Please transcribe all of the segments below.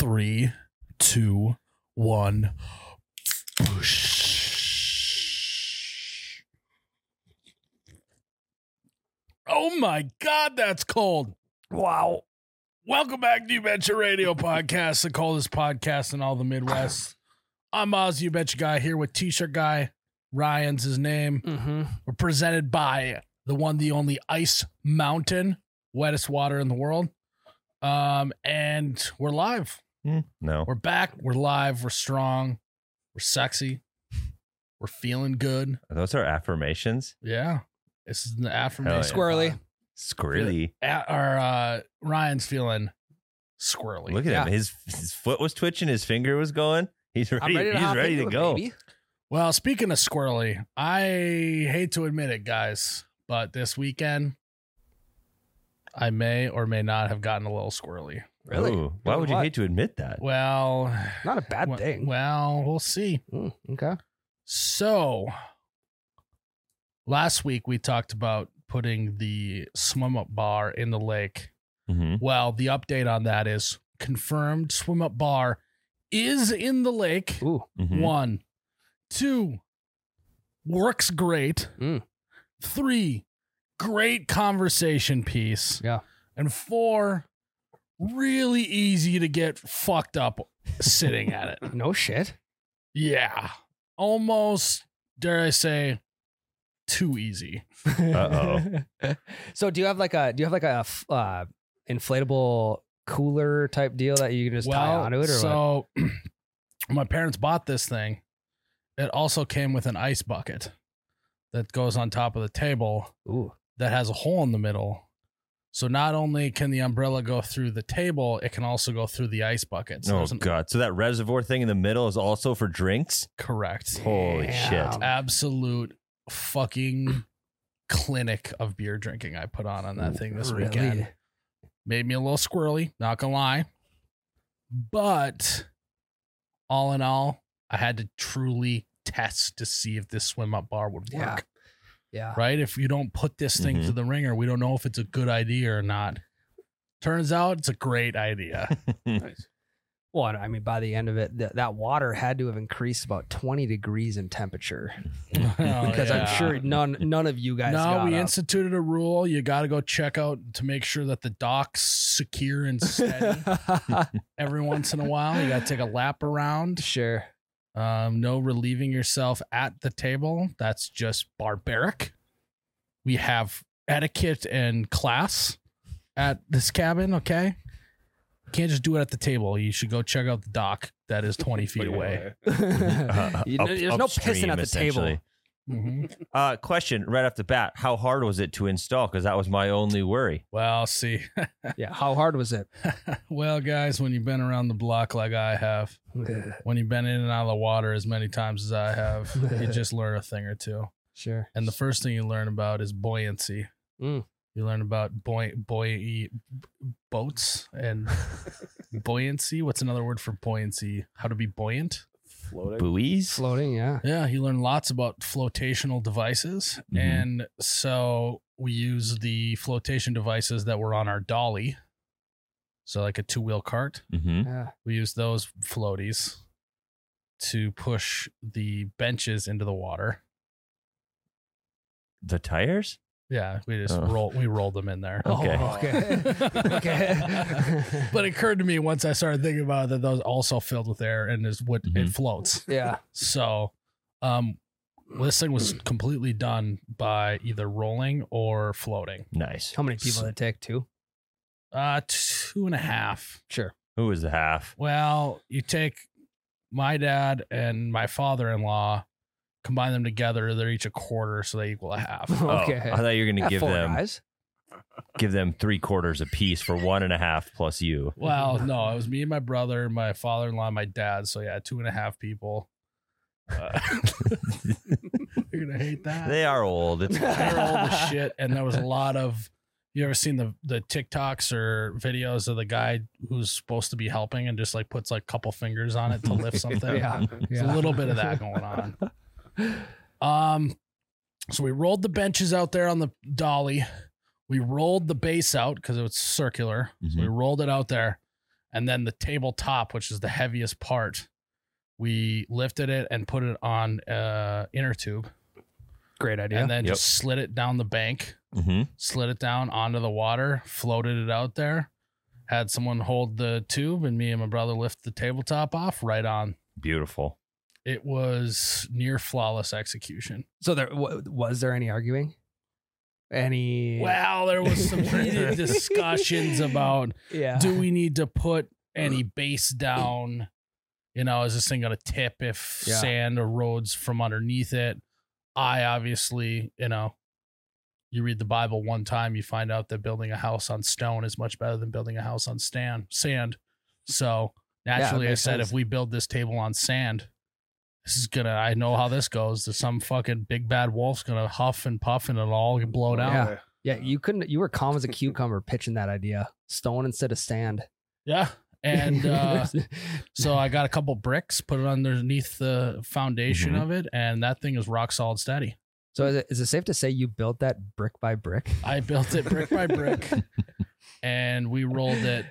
3, 2, 1. Whoosh. Oh my God, that's cold. Wow. Welcome back to You Betcha Radio Podcast, the coldest podcast in all the Midwest. I'm Oz, You Betcha Guy, here with T-shirt guy. Ryan's his name. Mm-hmm. We're presented by the one, the only Ice Mountain, wettest water in the world. And we're live. No. We're back. We're live. We're strong. We're sexy. We're feeling good. Are those our affirmations? Yeah. This is the affirmation. Squirrely. Squirrely. Ryan's feeling squirrely. Look at him. His foot was twitching. His finger was going. He's ready. He's ready to go. Baby. Well, speaking of squirrely, I hate to admit it, guys, but this weekend I may or may not have gotten a little squirrely. Really? Ooh, why would you hate to admit that? Well, Not a bad thing. Well, we'll see. Okay. So, last week we talked about putting the swim up bar in the lake. Mm-hmm. Well, the update on that is confirmed. Swim up bar is in the lake. Ooh. Mm-hmm. 1, 2, works great. 3, great conversation piece. Yeah. And 4, really easy to get fucked up sitting at it. No shit. Yeah. Almost, dare I say, too easy. Uh-oh. So do you have like a inflatable cooler type deal that you can just tie onto it, or what? so my parents bought this thing. It also came with an ice bucket that goes on top of the table Ooh. that has a hole in the middle. So not only can the umbrella go through the table, it can also go through the ice bucket. So Oh, there's an- God. So that reservoir thing in the middle is also for drinks? Correct. Holy Damn. shit. Absolute fucking clinic of beer drinking I put on that thing this weekend. Really? Made me a little squirrely, not gonna lie. But all in all, I had to truly test to see if this swim up bar would Yeah. work. Yeah. Right? If you don't put this thing Mhm. to the ringer, we don't know if it's a good idea or not. Turns out it's a great idea. Well, I mean, by the end of it, that water had to have increased about 20 degrees in temperature, because I'm sure none of you guys. No, got we up. instituted a rule. You got to go check out to make sure that the dock's secure and steady. Every once in a while, you got to take a lap around. Sure. No relieving yourself at the table. That's just barbaric. We have etiquette and class at this cabin, okay? You can't just do it at the table. You should go check out the dock that is 20 feet away. There's no pissing at the table. Mhm. Question right off the bat. How hard was it to install? Because that was my only worry. Well, see. Yeah. How hard was it? Well, guys, when you've been around the block like I have, when you've been in and out of the water as many times as I have, you just learn a thing or two. Sure. And the first thing you learn about is buoyancy. Mm. You learn about boats and buoyancy. What's another word for buoyancy? How to be buoyant? Buoys? Floating. Yeah. Yeah, you learn lots about flotational devices. Mhm. And so we use the flotation devices that were on our dolly. So like a 2-wheel cart. Mm-hmm. Yeah. We use those floaties to push the benches into the water. The tires? Yeah, we just Oh. rolled them in there. Okay. Oh, okay. Okay. But it occurred to me once I started thinking about it that those also filled with air and is what it Mhm. floats. Yeah. So, this thing was completely done by either rolling or floating. Nice. How many people did it take? 2? 2.5. Sure. Who was the half? Well, you take my dad and my father-in-law, combine them together, they're each a quarter, so they equal a half. Okay. Oh, I thought you were going to Yeah, give 4 them guys. give them 3/4 a piece for 1.5 plus you. Well, no, it was me and my brother, my father-in-law, and my dad. So yeah, 2.5 people. You're gonna hate that. They are old. It's They're old as shit, and there was a lot of. You ever seen the TikToks or videos of the guy who's supposed to be helping and just like puts like a couple fingers on it to lift something? Yeah. There's a little bit of that going on. So we rolled the benches out there on the dolly. We rolled the base out because it was circular. So we rolled it out there. And then the tabletop, which is the heaviest part, we lifted it and put it on inner tube. Great idea. And then just slid it down the bank, slid it down onto the water, floated it out there, had someone hold the tube, and me and my brother lift the tabletop off right on. Beautiful. It was near flawless execution. So was there any arguing? Well, there was some heated discussions about do we need to put any base down? You know, is this thing going to tip if sand erodes from underneath it? I obviously, you know, you read the Bible one time, you find out that building a house on stone is much better than building a house on sand. So naturally I said, if we build this table on sand, I know how this goes. There's some fucking big bad wolf's gonna huff and puff and it'll all blow down. Yeah. You were calm as a cucumber pitching that idea. Stone instead of sand. Yeah. And so I got a couple bricks, put it underneath the foundation of it, and that thing is rock solid steady. So is it safe to say you built that brick by brick? I built it brick by brick, and we rolled it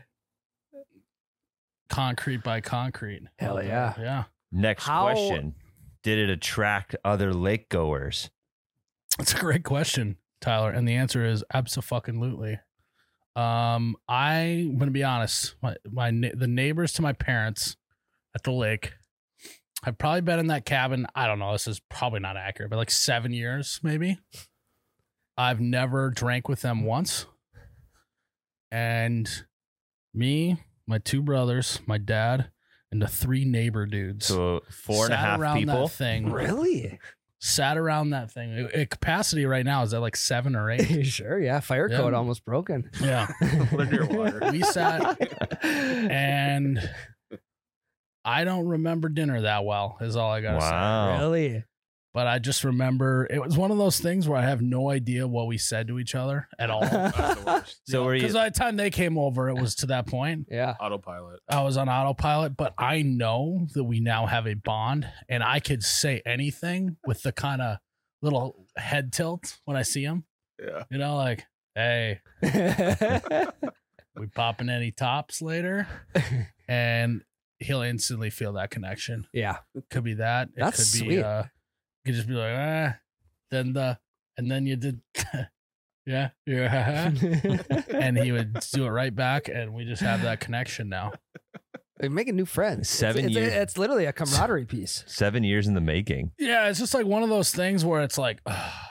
concrete by concrete. Hell yeah. Yeah. Next question. Did it attract other lake goers? That's a great question, Tyler. And the answer is abso-fucking-lutely. I'm going to be honest. The neighbors to my parents at the lake have probably been in that cabin. I don't know. This is probably not accurate, but like 7 years, maybe. I've never drank with them once. And me, my two brothers, my dad, and the three neighbor dudes. So 4.5 people. That thing. Really? Sat around that thing. Capacity right now is at like 7 or 8. Sure, yeah. Fire code almost broken. Yeah. We sat, and I don't remember dinner that well, is all I got to say. Really? But I just remember it was one of those things where I have no idea what we said to each other at all. So were you? Because by the time they came over, it was to that point. Yeah. Autopilot. I was on autopilot, but I know that we now have a bond, and I could say anything with the kind of little head tilt when I see him. Yeah. You know, like, hey, we popping any tops later? And he'll instantly feel that connection. Yeah. It could be that. It That's could be, sweet. You could just be like, and then you did, yeah. And he would do it right back, and we just have that connection now. You're making new friends. 7 years. It's literally a camaraderie piece. 7 years in the making. Yeah, it's just like one of those things where it's like,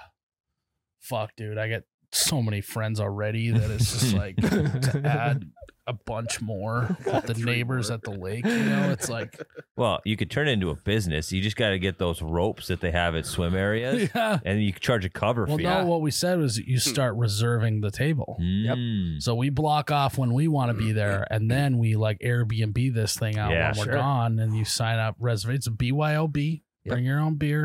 fuck, dude, I get so many friends already that it's just like to add a bunch more with the neighbors at the lake, you know, it's like, well, you could turn it into a business. You just got to get those ropes that they have at swim areas, and you can charge a cover fee. No, what we said was you start reserving the table. Yep. So we block off when we want to be there, and then we like Airbnb this thing out when we're gone, and you sign up reservations. It's BYOB. Bring your own beer,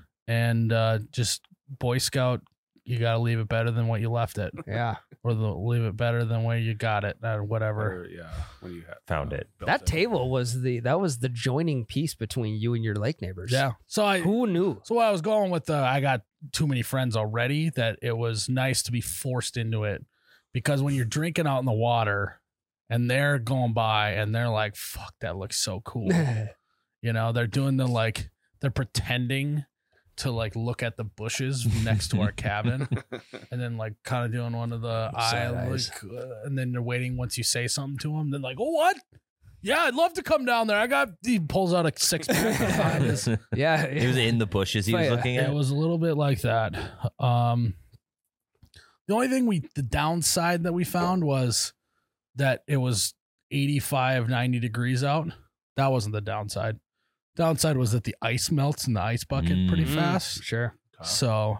and just Boy Scout. You got to leave it better than what you left it. Yeah. Or leave it better than where you got it, or whatever. When you found it. That table was the joining piece between you and your lake neighbors. Yeah. Who knew? So I was going with I got too many friends already that it was nice to be forced into it, because when you're drinking out in the water and they're going by and they're like, fuck, that looks so cool. You know, they're doing they're pretending to like look at the bushes next to our cabin, and then like kind of doing one of the eyes, and then they're waiting once you say something to them. Then like, oh, what? Yeah, I'd love to come down there. He pulls out a 6-pack behind us. Yeah, he was in the bushes. He was looking at. It was a little bit like that. The only thing the downside that we found was that it was 85, 90 degrees out. That wasn't the downside. Downside was that the ice melts in the ice bucket pretty fast. Sure. So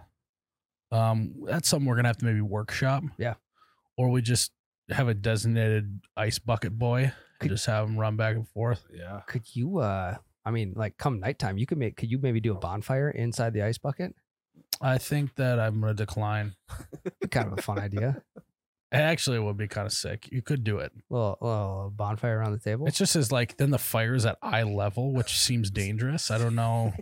that's something we're going to have to maybe workshop. Yeah. Or we just have a designated ice bucket boy and just have him run back and forth. Yeah. Could you, like come nighttime, could you maybe do a bonfire inside the ice bucket? I think that I'm going to decline. Kind of a fun idea. Actually, it would be kind of sick. You could do it. Little bonfire around the table. It's just then the fire's at eye level, which seems dangerous. I don't know.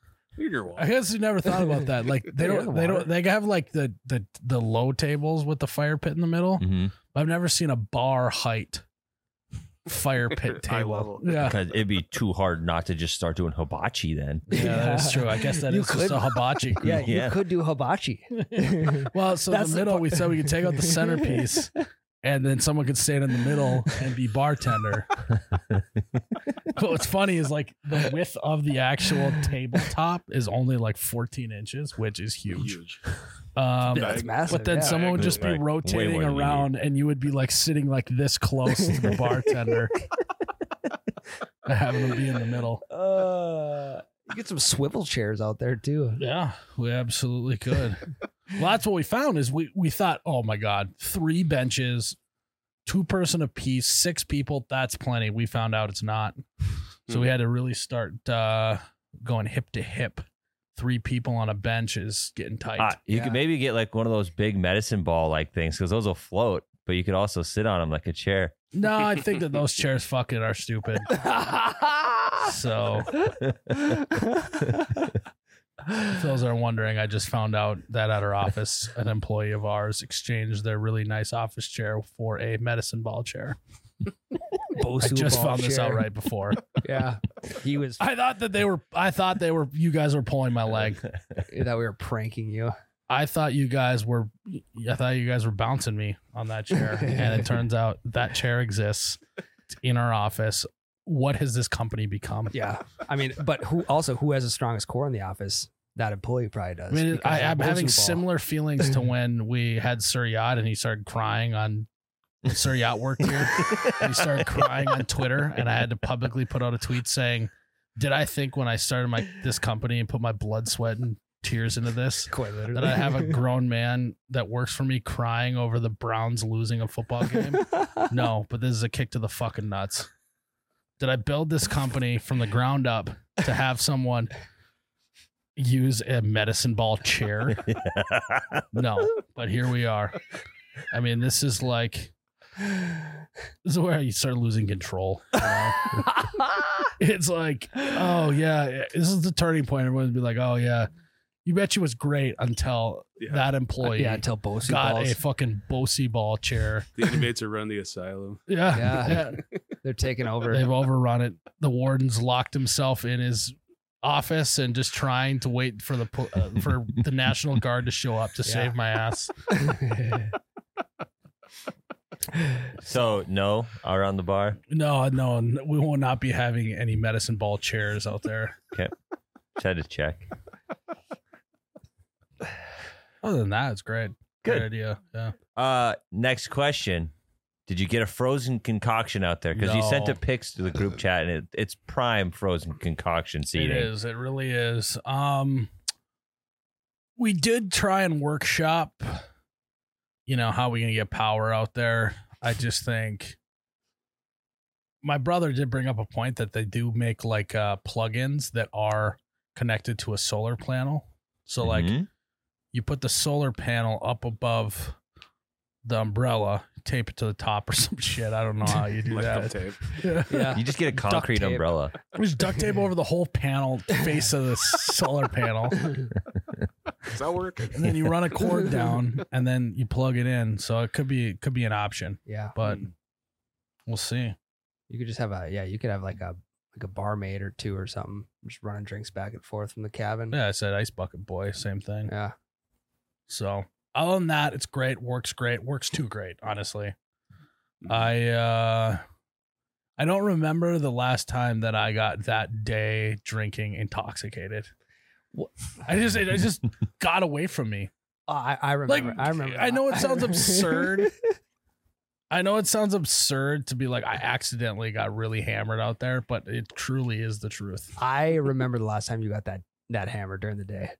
I guess you never thought about that. Like they have like the low tables with the fire pit in the middle. I've never seen a bar height fire pit High table. level. Yeah. Because it'd be too hard not to just start doing hibachi then. Yeah, that is true. I guess that You is just a hibachi. Yeah, Yeah. you could do hibachi. Well, so That's the the middle, part. we said we could take out the centerpiece and then someone could stand in the middle and be bartender. But what's funny is like the width of the actual tabletop is only like 14 inches, which is huge. That's massive. But then yeah. someone would just be Right. Way rotating more than you around and you would be like sitting like this close to the bartender. Having them be in the middle. You get some swivel chairs out there too. Yeah, we absolutely could. Well, that's what we found is we thought, oh my God, 3 benches, 2-person apiece, 6 people, that's plenty. We found out it's not. So we had to really start going hip to hip. 3 people on a bench is getting tight. You could maybe get like one of those big medicine ball like things because those will float, but you could also sit on them like a chair. No, I think that those chairs fucking are stupid. So if those are wondering, I just found out that at our office, an employee of ours exchanged their really nice office chair for a medicine ball chair. I just found this out right before. Yeah, he was. I thought they were. You guys were pulling my leg. That we were pranking you. I thought you guys were bouncing me on that chair, and it turns out that chair exists in our office. What has this company become? Yeah, I mean, but who has the strongest core in the office? That employee probably does. I mean, because of I'm Bosu having ball. similar feelings to when we had Sir Yacht and he started crying on Sir Yacht worked here. And he started crying on Twitter, and I had to publicly put out a tweet saying, "Did I think when I started this company and put my blood, sweat, and tears into this Quite literally. that I have a grown man that works for me crying over the Browns losing a football game? No, but this is a kick to the fucking nuts. Did I build this company from the ground up to have someone use a medicine ball chair? No, but here we are. I mean, this is where you start losing control. You know? It's like, oh yeah, this is the turning point. Everyone would be like, oh yeah, you bet you was great until that employee until Bosu got balls. a fucking Bosu ball chair. The inmates are run the asylum. Yeah. They're taking over. They've overrun it. The warden's locked himself in his office and just trying to wait for the National Guard to show up to save my ass. So no, around the bar. No, we will not be having any medicine ball chairs out there. Okay, just had to check. Other than that, it's great. Good Great idea. Yeah. Next question. Did you get a frozen concoction out there? Because you sent No. a pics to the group chat, and it's prime frozen concoction seating. It is. It really is. We did try and workshop, how we going to get power out there. I just think my brother did bring up a point that they do make like plugins that are connected to a solar panel. So like Mhm. you put the solar panel up above the umbrella, tape it to the top or some shit. I don't know how you do Like that. duct tape. Yeah. You just get a concrete tape. umbrella. Just duct tape over the whole panel, face of the solar panel. Does that work? And then you run a cord down and then you plug it in. So it could be an option, Yeah. but we'll see. You could just have you could have like a barmaid or two or something, just running drinks back and forth from the cabin. Yeah, I said Ice Bucket Boy, same thing. Yeah. So other than that, it's great. Works too great, honestly. Mhm. I don't remember the last time that I got that day drinking intoxicated. It just got away from me. Oh, I remember. Like, I remember. I know it sounds absurd. I know it sounds absurd to be like, I accidentally got really hammered out there, but it truly is the truth. I remember the last time you got that hammer during the day.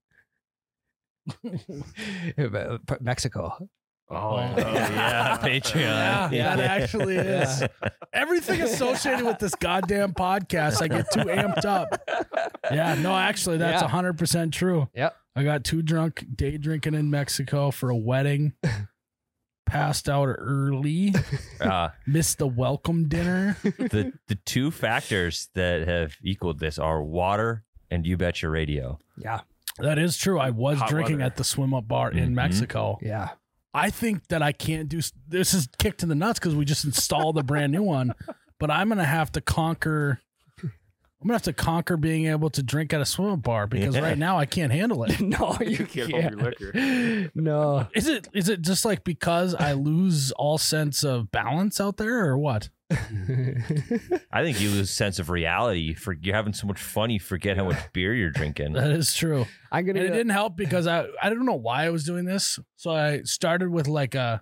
Mexico. Oh, yeah, Patreon. Yeah, that actually is. Everything associated with this goddamn podcast, I get too amped up. Yeah, no, actually, that's 100% true. Yep. I got too drunk day drinking in Mexico for a wedding. Passed out early. Missed the welcome dinner. The two factors that have equaled this are water and You Bet Your Radio. Yeah. That is true. I was Hot drinking weather. at the swim up bar in Mhm. Mexico. Yeah. I think that I can't do this is kicked in the nuts because we just installed a brand new one. but I'm gonna have to conquer. I'm gonna have to conquer being able to drink at a swim bar because right now I can't handle it. No, you can't hold your liquor. No. Is it just like because I lose all sense of balance out there, or what? I think you lose sense of reality. You're having so much fun, you forget how much beer you're drinking. That is true. I'm gonna. And it didn't help because I don't know why I was doing this. So I started with like a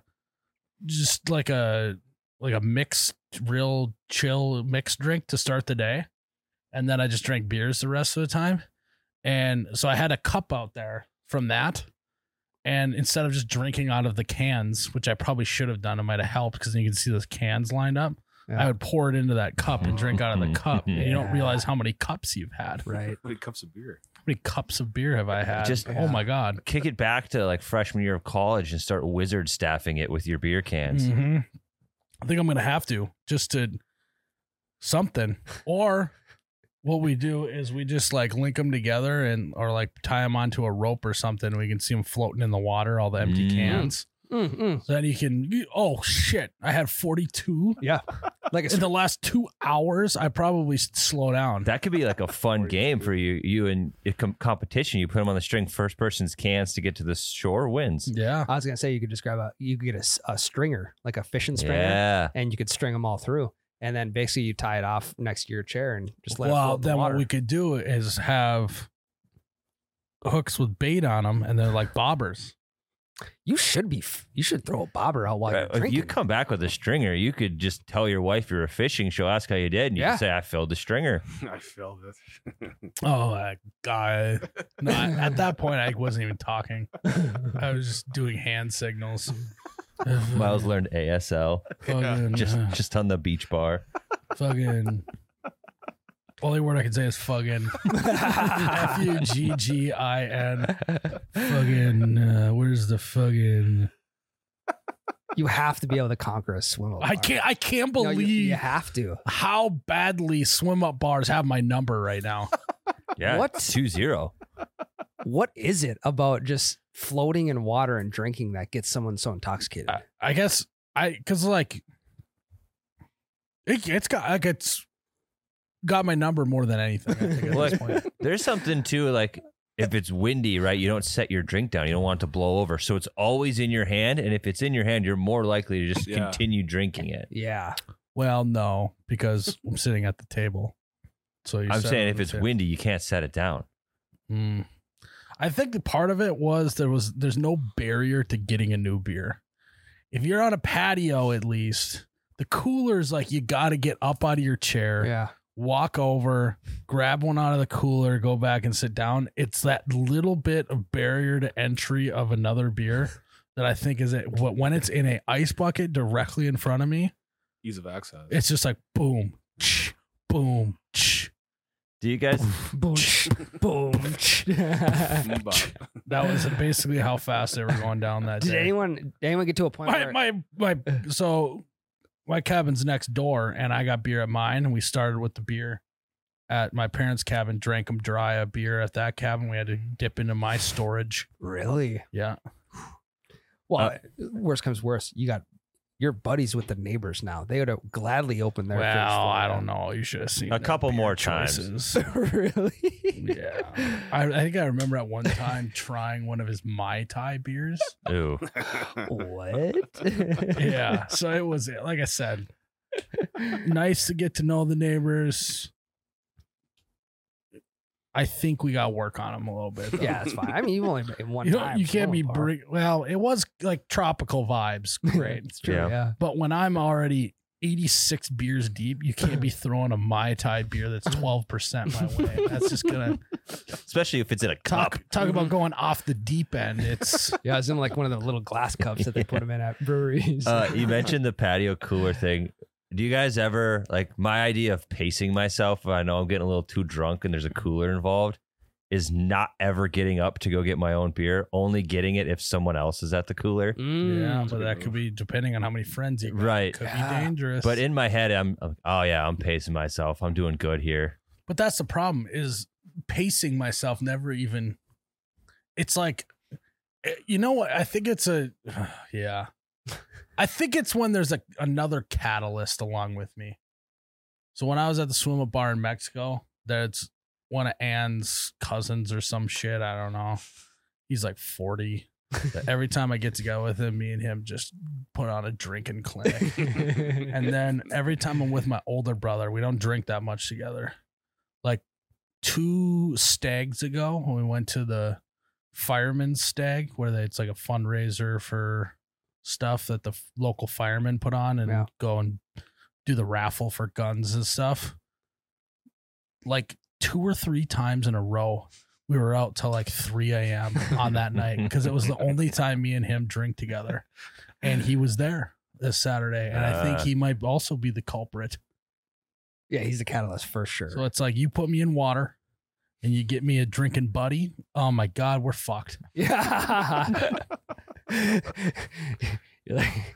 mixed, real chill mixed drink to start the day. And then I just drank beers the rest of the time. And so I had a cup out there from that. And instead of just drinking out of the cans, which I probably should have done, it might have helped because then you can see those cans lined up. Yeah. I would pour it into that cup and drink out of the cup. And you don't realize how many cups you've had. Right. How many cups of beer? How many cups of beer have I had? Oh my God. Kick it back to like freshman year of college and start wizard staffing it with your beer cans. Mm-hmm. I think I'm going to have to just to something. Or what we do is we just like link them together or like tie them onto a rope or something. And we can see them floating in the water, all the empty cans. So then you can, oh shit, I had 42. Yeah. Like In the last 2 hours, I probably slow down. That could be like a fun game for you and competition. You put them on the string. First person's cans to get to the shore wins. Yeah. I was gonna say you could just you could get a stringer, like a fishing stringer, Yeah. and you could string them all through, and then basically you tie it off next to your chair and just let it Well, float in the then water. what we could do is have hooks with bait on them, and they're like bobbers. You should throw a bobber out while Right. you're If drinking. you come back with a stringer, you could just tell your wife you're a fishing. She'll ask how you did, and you Yeah. can say, "I filled the stringer." I filled it. Oh my God. No, at that point, I wasn't even talking. I was just doing hand signals. Miles learned ASL Fucking, just on the beach bar. fucking. Only word I can say is fucking. Fuggin. Fucking. Where's the fucking? You have to be able to conquer a swim up bar. I can't No, believe you have to. how badly swim up bars have my number right now. Yeah. What? 2-0. What is it about just floating in water and drinking that gets someone so intoxicated? I guess because like it's got my number more than anything. I think at Well, this point. There's something too, like if it's windy, right? You don't set your drink down. You don't want it to blow over. So it's always in your hand. And if it's in your hand, you're more likely to just continue drinking it. Yeah. Well, no, because I'm sitting at the table. So I'm saying if it's windy, you can't set it down. I think the part of it was there's no barrier to getting a new beer. If you're on a patio, at least the cooler's like you got to get up out of your chair. Yeah. Walk over, grab one out of the cooler, go back and sit down. It's that little bit of barrier to entry of another beer that I think is it. When it's in a ice bucket directly in front of me, Ease of access. it's just like boom, boom. Do you guys? Boom. Boom. Mbop. That was basically how fast they were going down that Did day. anyone get to a point where My cabin's next door, and I got beer at mine, and we started with the beer at my parents' cabin, drank them dry, a beer at that cabin. We had to dip into my storage. really? Yeah. Well, worst comes worst, you got your buddies with the neighbors now. They would have gladly opened their fridge. Well, I for don't you. know. You should have seen A their couple beer more times. choices. Really? Yeah. I think I remember at one time trying one of his Mai Tai beers. Ooh. What? Yeah. So it was, like I said, nice to get to know the neighbors. I think we got to work on them a little bit. Though. Yeah, that's fine. I mean, you've only been one You time. you can't be bring. well, it was like tropical vibes. Great. It's true. Yeah. Yeah. But when I'm already 86 beers deep, you can't be throwing a Mai Tai beer that's 12% my way. That's just going to Especially if it's in a cup. talk about going off the deep end. It's Yeah, it's in like one of the little glass cups that they put them in at breweries. You mentioned the patio cooler thing. Do you guys ever, like, my idea of pacing myself, if I know I'm getting a little too drunk and there's a cooler involved, is not ever getting up to go get my own beer, only getting it if someone else is at the cooler. yeah, a but good that could move. be depending on how many friends you got. Right. Could Yeah. be dangerous. But in my head, I'm pacing myself. I'm doing good here. But that's the problem is pacing myself never even it's like you know what I think it's yeah. I think it's when there's another catalyst along with me. So when I was at the swim up bar in Mexico, that's one of Ann's cousins or some shit. I don't know. He's like 40. Every time I get to go with him, me and him just put on a drinking clinic. And then every time I'm with my older brother, we don't drink that much together. Like 2 stags ago, when we went to the fireman's stag, where it's like a fundraiser for stuff that the local firemen put on and go and do the raffle for guns and stuff. Like 2 or 3 times in a row, we were out till like 3 a.m. on that night because it was the only time me and him drink together. And he was there this Saturday. And I think he might also be the culprit. Yeah, he's the catalyst for sure. So it's like you put me in water and you get me a drinking buddy. Oh my God, we're fucked. Yeah. You're like,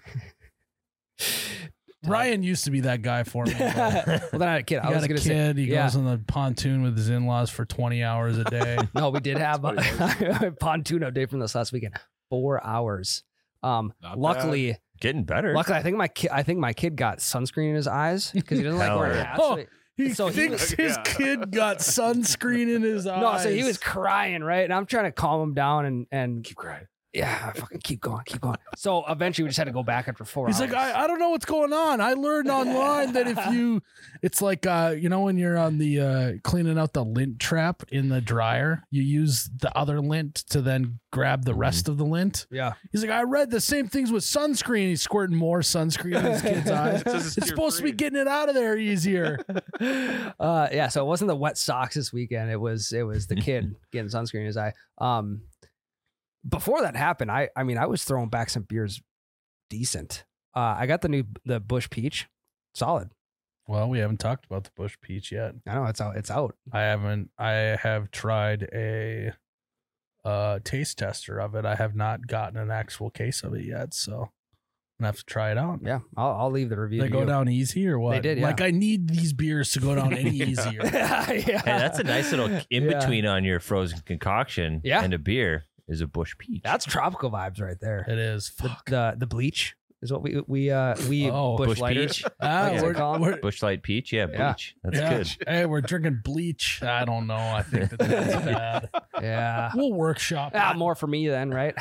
Ryan used to be that guy for me. well, then I had a kid. He got a kid. He yeah. goes on the pontoon with his in-laws for 20 hours a day. No, we did have a pontoon update from this last weekend. 4 hours. Luckily, Getting better. luckily, I think my kid got sunscreen in his eyes because he doesn't like wearing yeah. hats. Oh, he So he thinks was- his kid got sunscreen in his eyes. No, so he was crying, right? And I'm trying to calm him down and Keep crying. yeah, fucking keep going. So eventually we just had to go back after 4 hours. He's like, I don't know what's going on. I learned online that it's like, when you're on the cleaning out the lint trap in the dryer, you use the other lint to then grab the rest of the lint. yeah. He's like, I read the same things with sunscreen. He's squirting more sunscreen in his kid's eyes. says It's supposed to be tear-free. getting it out of there easier. Yeah, so it wasn't the wet socks this weekend. It was the kid getting sunscreen in his eye. Before that happened, I was throwing back some beers decent. I got the Bush Peach, solid. Well, we haven't talked about the Bush Peach yet. I know it's out. It's out. I have tried a taste tester of it. I have not gotten an actual case of it yet, so I'm gonna have to try it out. Yeah, I'll leave the review. They to go you. down easy or what? They did, yeah. Like I need these beers to go down any easier. yeah. Hey, that's a nice little in between on your frozen concoction Yeah. and a beer is a Bush Peach. That's tropical vibes right there. It is. Fuck. The bleach is what we Oh, Bush Bush Lighter. Peach. Ah, What's it called? we're- Bush Light Peach. Yeah, Yeah. Peach. That's yeah. good. Hey, we're drinking bleach. I don't know. I think that's bad. Yeah. We'll workshop. Ah, it. more for me then, right?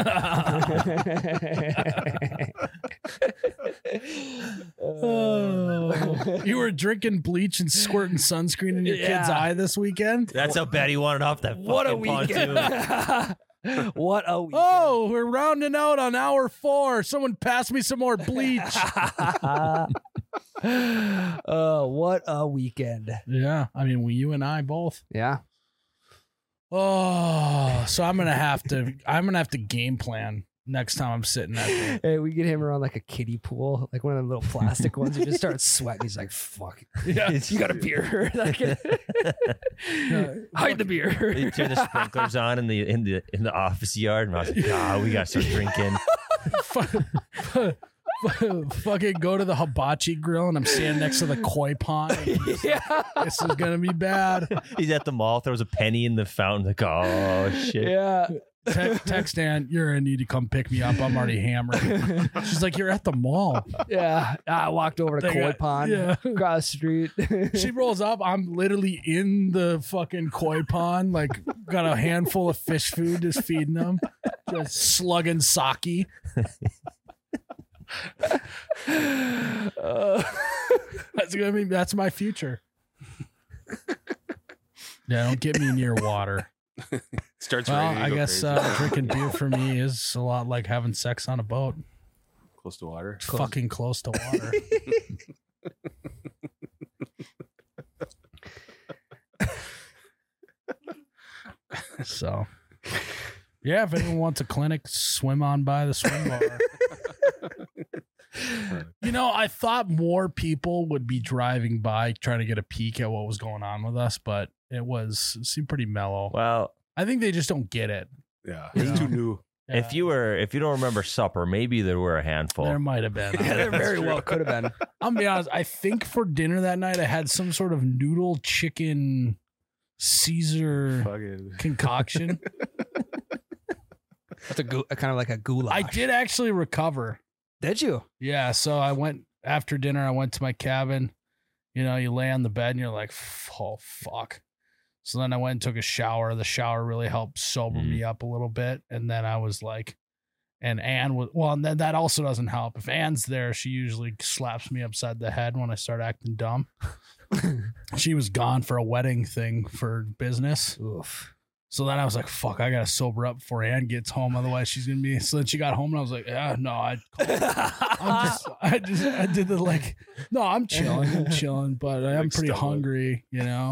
Oh. You were drinking bleach and squirting sunscreen in your kid's Yeah. eye this weekend? That's how bad he wanted off that What a fucking weekend! pontoon. What a weekend! Oh, we're rounding out on hour 4. Someone pass me some more bleach. Oh, what a weekend! Yeah, I mean, you and I both. Yeah, Oh, so I'm gonna have to game plan next time I'm sitting at the hey, we get him around like a kiddie pool, like one of the little plastic ones. He just starts sweating. He's like, "Fuck, yeah. you got a beer? Hide the beer." They turn the sprinklers on in the office yard, and I was like, we got to start drinking. Fucking go to the hibachi grill and I'm standing next to the koi pond. Yeah. This is gonna be bad. He's at the mall, throws a penny in the fountain, like, oh shit. Yeah. Text Ann, you're gonna need to come pick me up. I'm already hammered. She's like, you're at the mall. Yeah. I walked over to They Koi got- Pond yeah. across the street. She rolls up. I'm literally in the fucking koi pond, like got a handful of fish food, just feeding them, just slugging sake. That's my future. Yeah, don't get me near water. Starts Well, raining. I you go guess crazy. drinking beer for me is a lot like having sex on a boat. Close to water. It's fucking close to water. So, yeah, if anyone wants a clinic, swim on by the swim bar. You know, I thought more people would be driving by trying to get a peek at what was going on with us, but it seemed pretty mellow. Well, I think they just don't get it. Yeah, Yeah. it's too new. if you don't remember supper, maybe there were a handful. There might have been. Yeah, there very well could have been. I'm gonna be honest. I think for dinner that night, I had some sort of noodle chicken Caesar Fucking. concoction. That's a kind of like a goulash. I did actually recover. Did you? Yeah. So I went after dinner. I went to my cabin. You know, you lay on the bed and you're like, oh, fuck. So then I went and took a shower. The shower really helped sober me up a little bit. And then I was like, and Ann was, well, and then that also doesn't help. If Ann's there, she usually slaps me upside the head when I start acting dumb. She was gone for a wedding thing for business. Oof. So then I was like, fuck, I got to sober up before Ann gets home. Otherwise she's going to be, so then she got home and I was like, yeah, no, I did the like, no, I'm chilling, but I am Like pretty Stella. hungry, you know?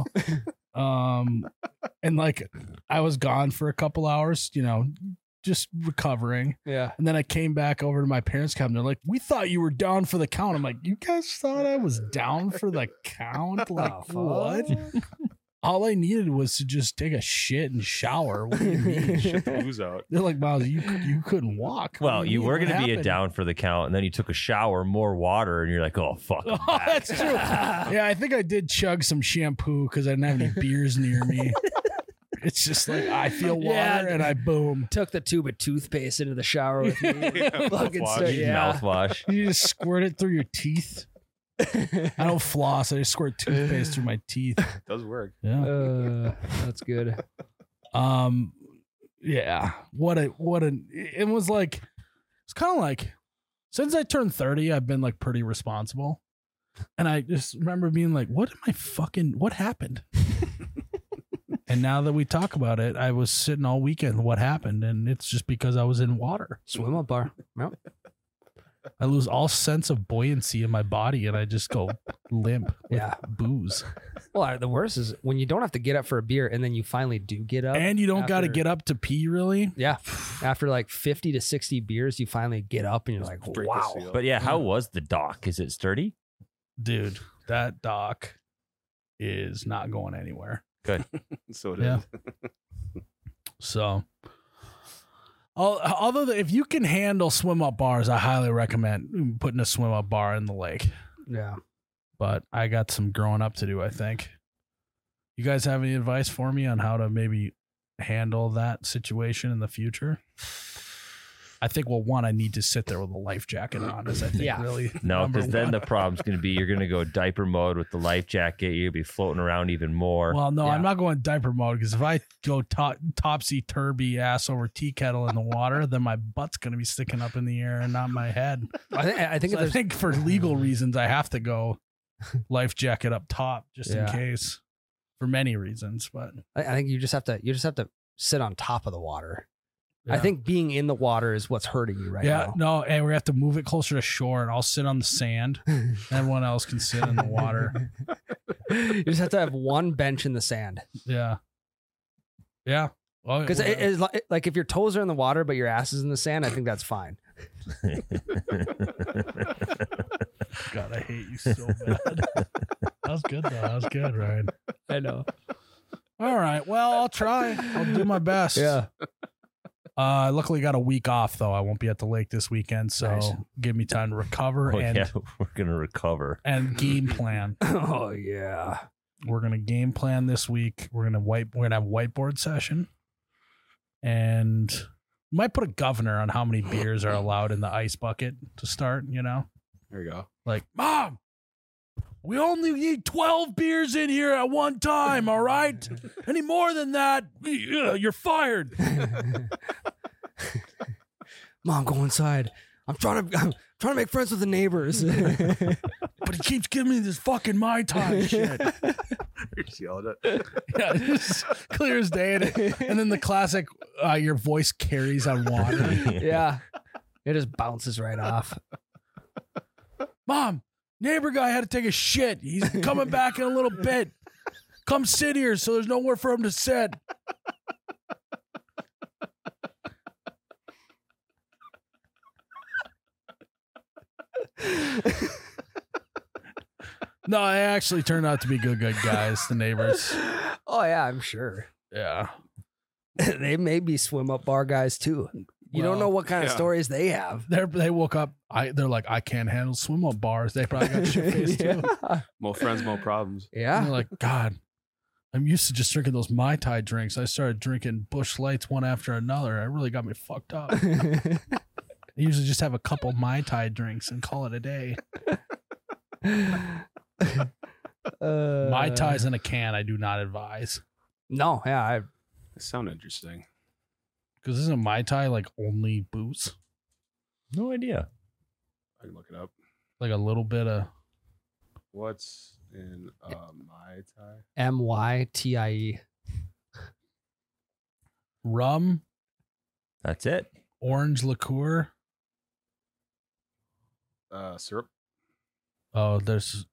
And like I was gone for a couple hours, you know, just recovering. Yeah. And then I came back over to my parents' cabin. They're like, we thought you were down for the count. I'm like, you guys thought I was down for the count? Like, what? All I needed was to just take a shit and shower. What do you mean? Shit the booze out. They're like, Miles, you couldn't walk. Well, What do you mean? were What going to be a happened? down for the count, and then you took a shower, more water, and you're like, oh, fuck. I'm Oh, back. that's true. Yeah, I think I did chug some shampoo because I didn't have any beers near me. It's just like I feel water Yeah. and I boom. Took the tube of toothpaste into the shower with me. Yeah, Fucking mouthwash. start- yeah. Mouthwash. You just squirt it through your teeth. I don't floss. I just squirt toothpaste through my teeth. It does work. Yeah. That's good. Yeah. It was like, it's kind of like, since I turned 30, I've been like pretty responsible. And I just remember being like, what happened? And now that we talk about it, I was sitting all weekend, what happened? And it's just because I was in water. Swim up bar. Yep. I lose all sense of buoyancy in my body and I just go limp with Yeah. booze. Well, the worst is when you don't have to get up for a beer and then you finally do get up. And you don't got to after- get up to pee, really. Yeah. After like 50 to 60 beers, you finally get up and you're like, Break the wow. seal. But yeah, how was the dock? Is it sturdy? Dude, that dock is not going anywhere. So it Yeah. is. So, although if you can handle swim up bars, I highly recommend putting a swim up bar in the lake. Yeah. But I got some growing up to do, I think. You guys have any advice for me on how to maybe handle that situation in the future? I think, well, one, I need to sit there with a life jacket on, is I think Yeah. really. No, number because then one. the problem's going to be you're going to go diaper mode with the life jacket. You'll be floating around even more. Well, no, Yeah. I'm not going diaper mode because if I go topsy-turvy ass over tea kettle in the water, then my butt's going to be sticking up in the air and not my head. I think So if I there's think for legal reasons, I have to go life jacket up top just in Yeah. case for many reasons. But I think you just have to sit on top of the water. I yeah. think being in the water is what's hurting you right yeah, now. no, and we have to move it closer to shore and I'll sit on the sand. Everyone else can sit in the water. You just have to have one bench in the sand. Yeah. Yeah. Well, Because like if your toes are in the water but your ass is in the sand, I think that's fine. God, I hate you so bad. That was good, though. That was good, Ryan. I know. All right. Well, I'll try. I'll do my best. Yeah. Luckily got a week off though. I won't be at the lake this weekend, so Nice. give me time to recover Oh, and yeah, we're going to recover. and game plan. Oh yeah. We're gonna game plan this week. We're gonna have a whiteboard session, and we might put a governor on how many beers are allowed in the ice bucket to start. You know, There you go. like, Mom, we only need 12 beers in here at one time. All right, any more than that, you're fired. Mom, go inside. I'm trying to make friends with the neighbors. But he keeps giving me this fucking Mai Tai shit. You're just yelling at. Yeah, it's clear as day. And then the classic, your voice carries on water. Yeah. It just bounces right off. Mom, neighbor guy had to take a shit. He's coming back in a little bit. Come sit here so there's nowhere for him to sit. No, they actually turned out to be good guys, the neighbors. Oh yeah, I'm sure. Yeah. They may be swim up bar guys too. You don't Well, know what kind of yeah. stories they have. They woke up. They're like, I can't handle swim up bars. They probably got shit faced too. Yeah. More friends, more problems. And Yeah. they're like, God, I'm used to just drinking those Mai Tai drinks. I started drinking Busch Lights one after another. It really got me fucked up. I usually just have a couple Mai Tai drinks and call it a day. Mai Tais in a can, I do not advise. No, yeah, They sound interesting. Because isn't Mai Tai like only booze? No idea. I can look it up. Like a little bit of. What's in Mai Tai? MYTIE. Rum, That's it. orange liqueur. Syrup. Oh, there's.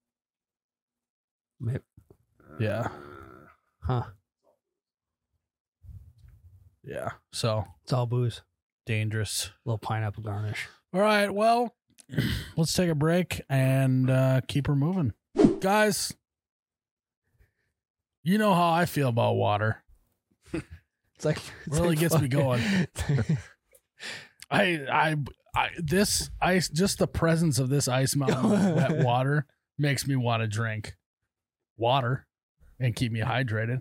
Yeah. Huh? Yeah. So It's all booze. dangerous. Little pineapple garnish. All right. Well, let's take a break and keep her moving. Guys, you know how I feel about water. It's like Really gets me going. This ice, just the presence of this ice mountain of wet water makes me want to drink water and keep me hydrated.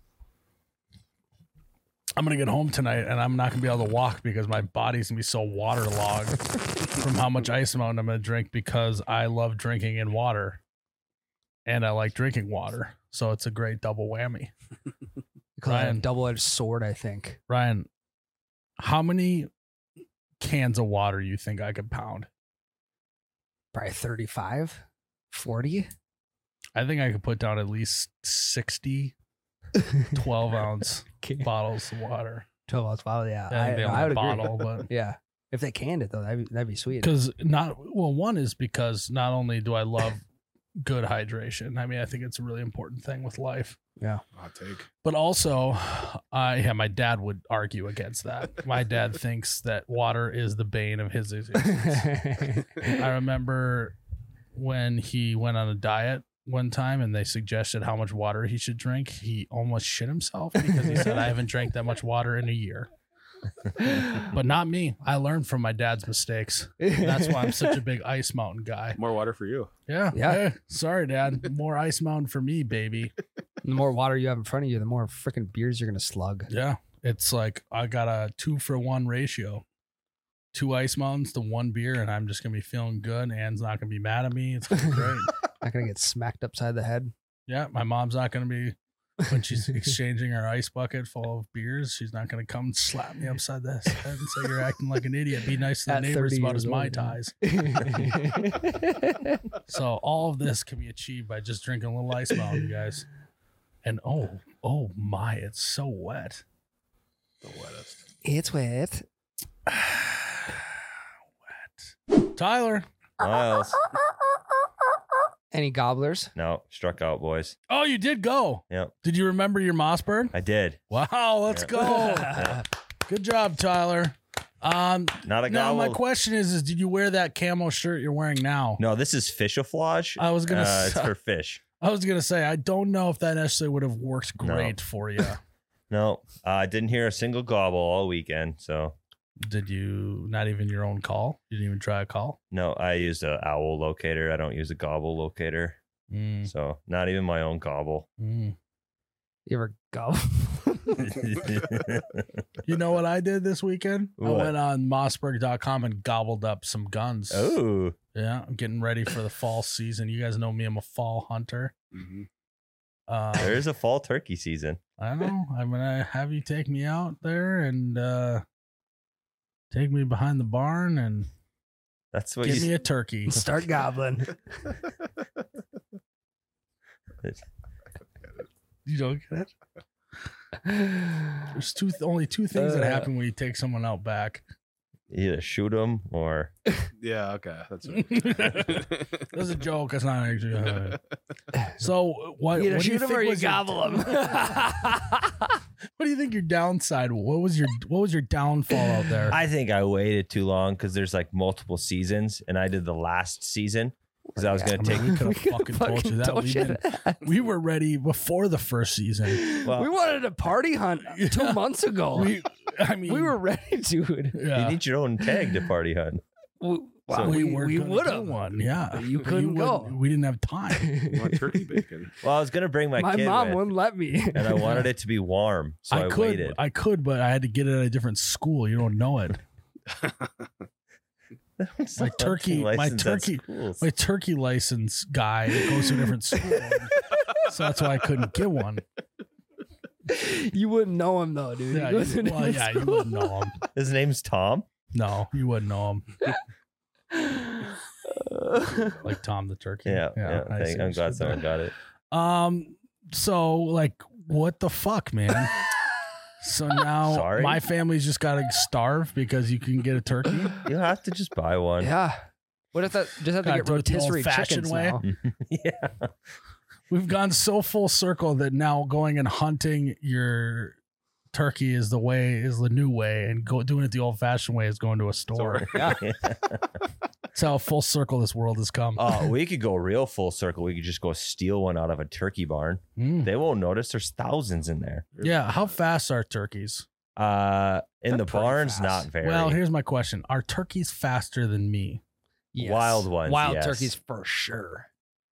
I'm going to get home tonight and I'm not going to be able to walk because my body's going to be so waterlogged from how much ice mountain I'm going to drink because I love drinking in water and I like drinking water. So it's a great double whammy. Ryan. a double-edged sword, I think. Ryan, how many cans of water you think I could pound? Probably 35, 40. I think I could put down at least 60 12-ounce bottles of water. 12 ounce bottle, yeah. I think they I only would agree. bottle, but Yeah. If they canned it, though, that'd be sweet. because one is because not only do I love good hydration, I mean, I think it's a really important thing with life, Hot take. but also, my dad would argue against that. My dad thinks that water is the bane of his existence. I remember when he went on a diet one time and they suggested how much water he should drink. He almost shit himself because he said, I haven't drank that much water in a year. But not me. I learned from my dad's mistakes. That's why I'm such a big Ice Mountain guy. More water for you. Yeah. Yeah. Hey, sorry, Dad. More Ice Mountain for me, baby. The more water you have in front of you, the more freaking beers you're going to slug. Yeah. It's like I got a 2-for-1 ratio. 2 Ice Mountains to 1 beer, and I'm just going to be feeling good. Anne's not going to be mad at me. It's going to be great. Not going to get smacked upside the head. Yeah, my mom's not going to be, when she's exchanging her ice bucket full of beers, she's not going to come slap me upside the head and say, you're acting like an idiot. Be nice to the At neighbors 30 about years his Mai old, Tais. So all of this can be achieved by just drinking a little Ice Mountain, guys. And oh my, it's so wet. The wettest. It's wet. Wet. Tyler. Miles. Any gobblers? No, struck out, boys. Oh, you did go. Yep. Did you remember your Mossberg? I did. Wow, let's Yeah. go. Yeah. Good job, Tyler. Not a Now my gobble. question is did you wear that camo shirt you're wearing now? No, this is fishaflage. I was gonna It's for fish. I was gonna say I don't know if that necessarily would have worked great for you. No, I didn't hear a single gobble all weekend. So Did you not even your own call? You didn't even try a call? no, I used a owl locator. I don't use a gobble locator. Mm, So not even my own gobble. mm. You ever gobble? You know what I did this weekend? I What? went on Mossberg.com and gobbled up some guns. Oh, Yeah, I'm getting ready for the fall season. You guys know me, I'm a fall hunter. Mm-hmm. there's a fall turkey season. I know. I'm gonna have you take me out there and take me behind the barn and That's what give me you. a turkey. Start gobbling. You don't get it? There's only two things that happen when you take someone out back. Either shoot them or Yeah, okay. That's right. That's a joke. That's not actually. So what? You either what do you shoot 'em think or you was your- gobble 'em. What do you think your downside? What was your downfall out there? I think I waited too long because there's like multiple seasons, and I did the last season because I was going to take. We could have fucking told you that. We were ready before the first season. Well, We wanted a party hunt 2 months ago. We were ready, dude. Yeah. you need your own tag to party hunt. Wow, we we gonna would do have. one. Yeah, But you couldn't go. wouldn't- We didn't have time. You want turkey bacon. Well, I was going to bring my My kid mom with, wouldn't let me. and I wanted it to be warm, so I waited. I could, but I had to get it at a different school. You don't know it. My turkey license guy goes to a different school. So that's why I couldn't get one. You wouldn't know him though, dude. Yeah, you wouldn't know him. His name's Tom. No, you wouldn't know him. Like Tom the turkey. Yeah. I see I'm what glad you someone did. got it. So like, what the fuck, man? So now Sorry? my family's just got to starve because you can get a turkey. You have to just buy one. Yeah. What if that just have to Gotta get do it the rotisserie old-fashioned chickens way. now? Yeah. We've gone so full circle that now going and hunting your turkey is the new way, and doing it the old fashioned way is going to a store. Yeah. That's how full circle this world has come. Oh, we could go real full circle. We could just go steal one out of a turkey barn. Mm. They won't notice. There's thousands in there. Yeah, how fast are turkeys? In They're the pretty barns, fast. not very. Well, here's my question: are turkeys faster than me? Yes. Wild ones, Wild yes. turkeys for sure.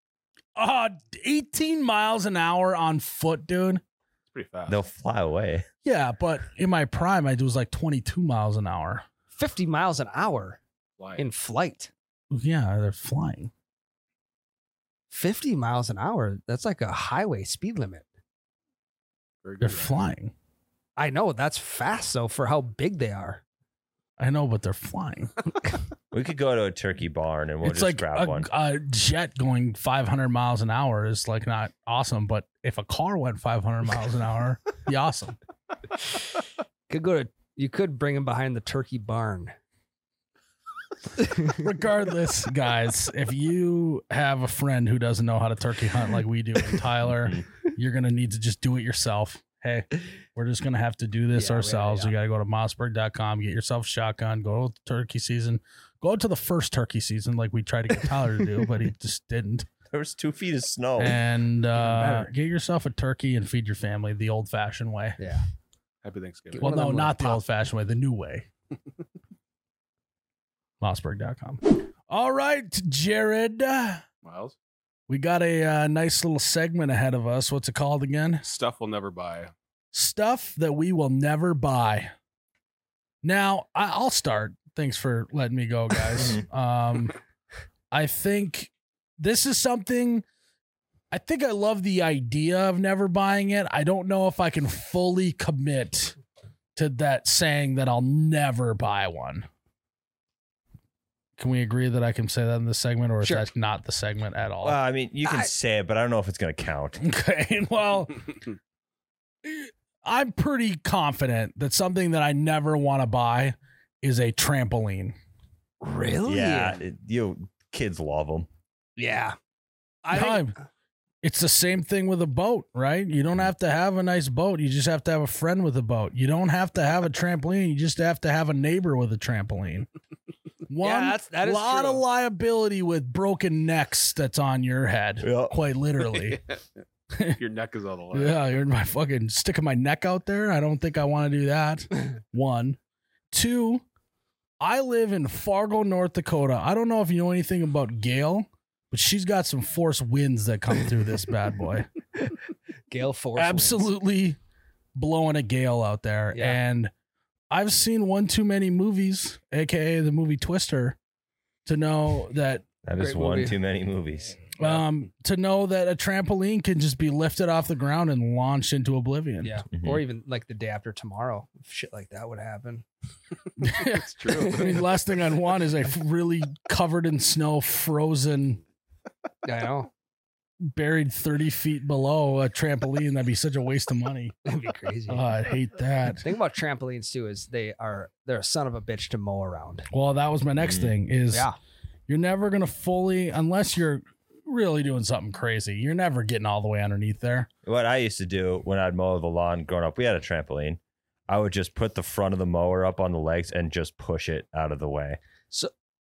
18 miles an hour on foot, dude. It's pretty fast. They'll fly away. Yeah, but in my prime, I was like 22 miles an hour. 50 miles an hour Fly. in flight. Yeah, they're flying. 50 miles an hour. That's like a highway speed limit. Very good. They're flying. I know that's fast though for how big they are. I know, but they're flying. We could go to a turkey barn and we'll It's just like grab one. a jet going 500 miles an hour is like not awesome, but if a car went 500 miles an hour, be awesome. You could bring him behind the turkey barn. Regardless, guys, if you have a friend who doesn't know how to turkey hunt like we do with Tyler, you're going to need to just do it yourself. Hey, we're just going to have to do this ourselves. Yeah. You got to go to mossberg.com, get yourself a shotgun, go to turkey season, go to the first turkey season like we tried to get Tyler to do, but he just didn't. There was 2 feet of snow. And better. get yourself a turkey and feed your family the old fashioned way. Yeah. Happy Thanksgiving. Well, One of no, them not like the pop- old fashioned way, the new way. Mossberg.com. All right, Jared. Miles. We got a nice little segment ahead of us. What's it called again? Stuff we'll never buy. Stuff that we will never buy. Now, I'll start. Thanks for letting me go, guys. I think this is something. I think I love the idea of never buying it. I don't know if I can fully commit to that saying that I'll never buy one. Can we agree that I can say that in this segment, or is Sure. that not the segment at all? Well, I mean, you can say it, but I don't know if it's going to count. Okay, well, I'm pretty confident that something that I never want to buy is a trampoline. Really? Yeah, kids love them. Yeah. It's the same thing with a boat, right? You don't have to have a nice boat. You just have to have a friend with a boat. You don't have to have a trampoline. You just have to have a neighbor with a trampoline. that is lot true. of liability with broken necks that's on your head, Yeah. quite literally. Your neck is on the line. Yeah, you're my fucking sticking my neck out there. I don't think I want to do that. 1, 2. I live in Fargo, North Dakota. I don't know if you know anything about Gail, but she's got some force winds that come through this bad boy. Gale Force. wins. Absolutely blowing a gale out there. Yeah. And I've seen one too many movies, aka the movie Twister, to know that That is Great one movie. too many movies. to know that a trampoline can just be lifted off the ground and launched into oblivion. Yeah. Mhm. Or even like the day after tomorrow. Shit like that would happen. It's true. I mean, the last thing I'd want is a really covered in snow, frozen, I know. buried 30 feet below a trampoline. That'd be such a waste of money. That'd be crazy. Oh, I'd hate that. The thing about trampolines too is they're a son of a bitch to mow around. Well, that was my next thing is Yeah. you're never going to fully, unless you're really doing something crazy, you're never getting all the way underneath there. What I used to do when I'd mow the lawn growing up, we had a trampoline. I would just put the front of the mower up on the legs and just push it out of the way. So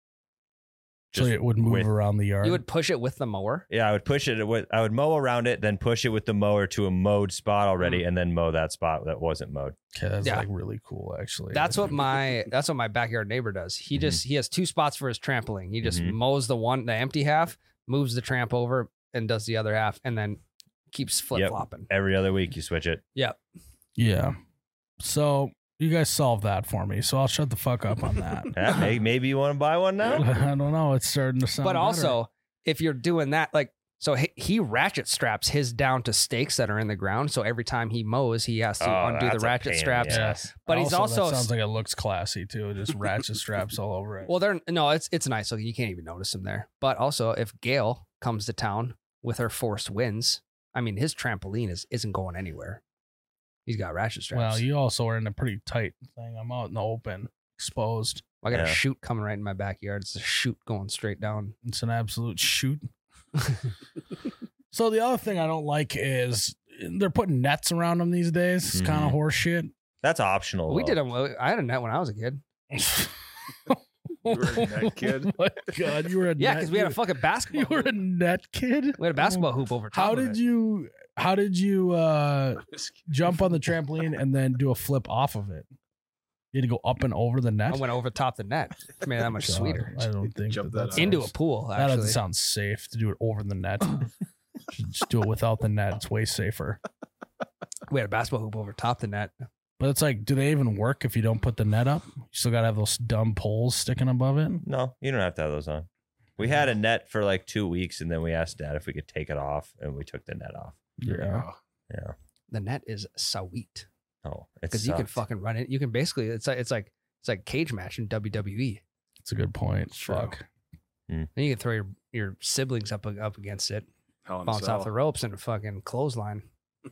So Just it would move with- around the yard. you would push it with the mower. Yeah, I would push it. I would mow around it, then push it with the mower to a mowed spot already, and then mow that spot that wasn't mowed. Okay, that's Yeah. like really cool, actually. That's what my backyard neighbor does. He has 2 spots for his trampoline. He just Mhm. mows the empty half, moves the tramp over, and does the other half, and then keeps flip flopping. Every other week you switch it. Yeah. So You guys solve that for me, so I'll shut the fuck up on that. Yeah, maybe you want to buy one now? I don't know. It's starting to sound But better. also, if you're doing that, like, so he ratchet straps his down to stakes that are in the ground. So every time he mows, he has to undo the that's a ratchet pain in the straps. ass. But he's also that sounds like it looks classy too. Just ratchet straps all over it. well, it's nice. So you can't even notice him there. But also, if Gail comes to town with her forced winds, I mean, his trampoline isn't going anywhere. He's got ratchet straps. Well, you also are in a pretty tight thing. I'm out in the open, exposed. I got a Yeah. chute coming right in my backyard. It's a chute going straight down. It's an absolute shoot. So the other thing I don't like is they're putting nets around them these days. It's kind of horse shit. That's optional. We though. did them. I had a net when I was a kid. You were a net kid? Oh my God, you were a Yeah, net- because we had a fucking basketball. you were a hoop. net kid. We had a basketball hoop over top. How of did it. you? How did you jump on the trampoline and then do a flip off of it? You had to go up and over the net. I went over top the net. It made it that much God, sweeter. I don't think Jump that's that Into a nice. pool. That Actually, doesn't sound safe to do it over the net. Just do it without the net. It's way safer. we had a basketball hoop over top the net. But it's like, do they even work if you don't put the net up? You still gotta have those dumb poles sticking above it. No, you don't have to have those on. We had a net for like 2 weeks, and then we asked Dad if we could take it off, and we took the net off. Yeah. Oh, Yeah. The net is sweet Oh, it's because you can fucking run it. You can basically it's like cage match in WWE. It's a good point. True. Fuck. And you can throw your siblings up against it, Hell in a bounce Cell. off the ropes and a fucking clothesline.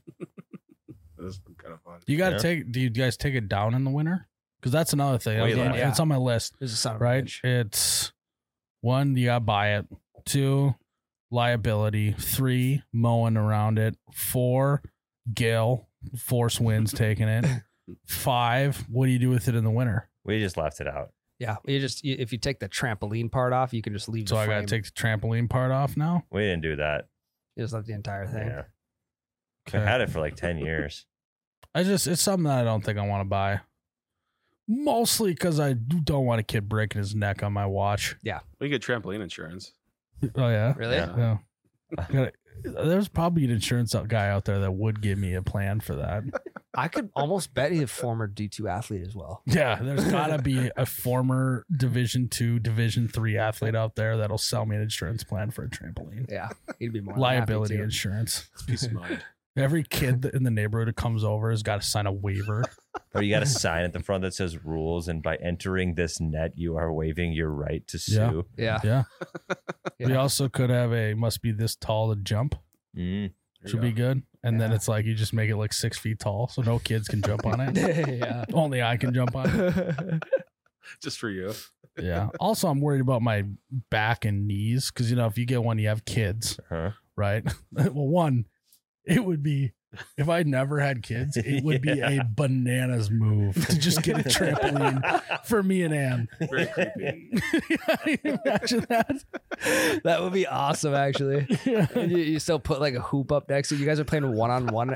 This is kind of fun. You gotta Yeah. do you guys take it down in the winter? Because that's another thing. Way Again, less. it's on my list. There's a son of a Right? bitch. It's 1, you gotta buy it. 2, liability. 3, mowing around it. 4, gale, force winds taking it. 5, what do you do with it in the winter? We just left it out. Yeah, if you take the trampoline part off, you can just leave. So the I frame. gotta take the trampoline part off now. We didn't do that. You just left the entire thing. Yeah. I had it for like 10 years. It's something that I don't think I want to buy. Mostly because I don't want a kid breaking his neck on my watch. We get trampoline insurance. Oh yeah, Really? Yeah. yeah. There's probably an insurance guy out there that would give me a plan for that. I could almost bet he's a former D2 athlete as well. Yeah, there's gotta be a former Division 2, Division 3 athlete out there that'll sell me an insurance plan for a trampoline. Yeah, he'd be more than happy Liability to. insurance. It's peace of mind. Every kid in the neighborhood who comes over has got to sign a waiver. Or you got a sign at the front that says rules, and by entering this net, you are waiving your right to sue. Yeah. Yeah. We Yeah. also could have a must be this tall to jump. Mm. There Should you be go. good. And then Yeah. it's like you just make it like 6 feet tall so no kids can jump on it. yeah. Only I can jump on it. Just for you. Yeah. Also, I'm worried about my back and knees because, if you get one, you have kids, Huh? right? Well, one, it would be, if I never had kids, it would be a bananas move to just get a trampoline for me and Ann. Very creepy. Imagine that. That would be awesome, actually. Yeah. And you still put like a hoop up next to you. You guys are playing 1-on-1.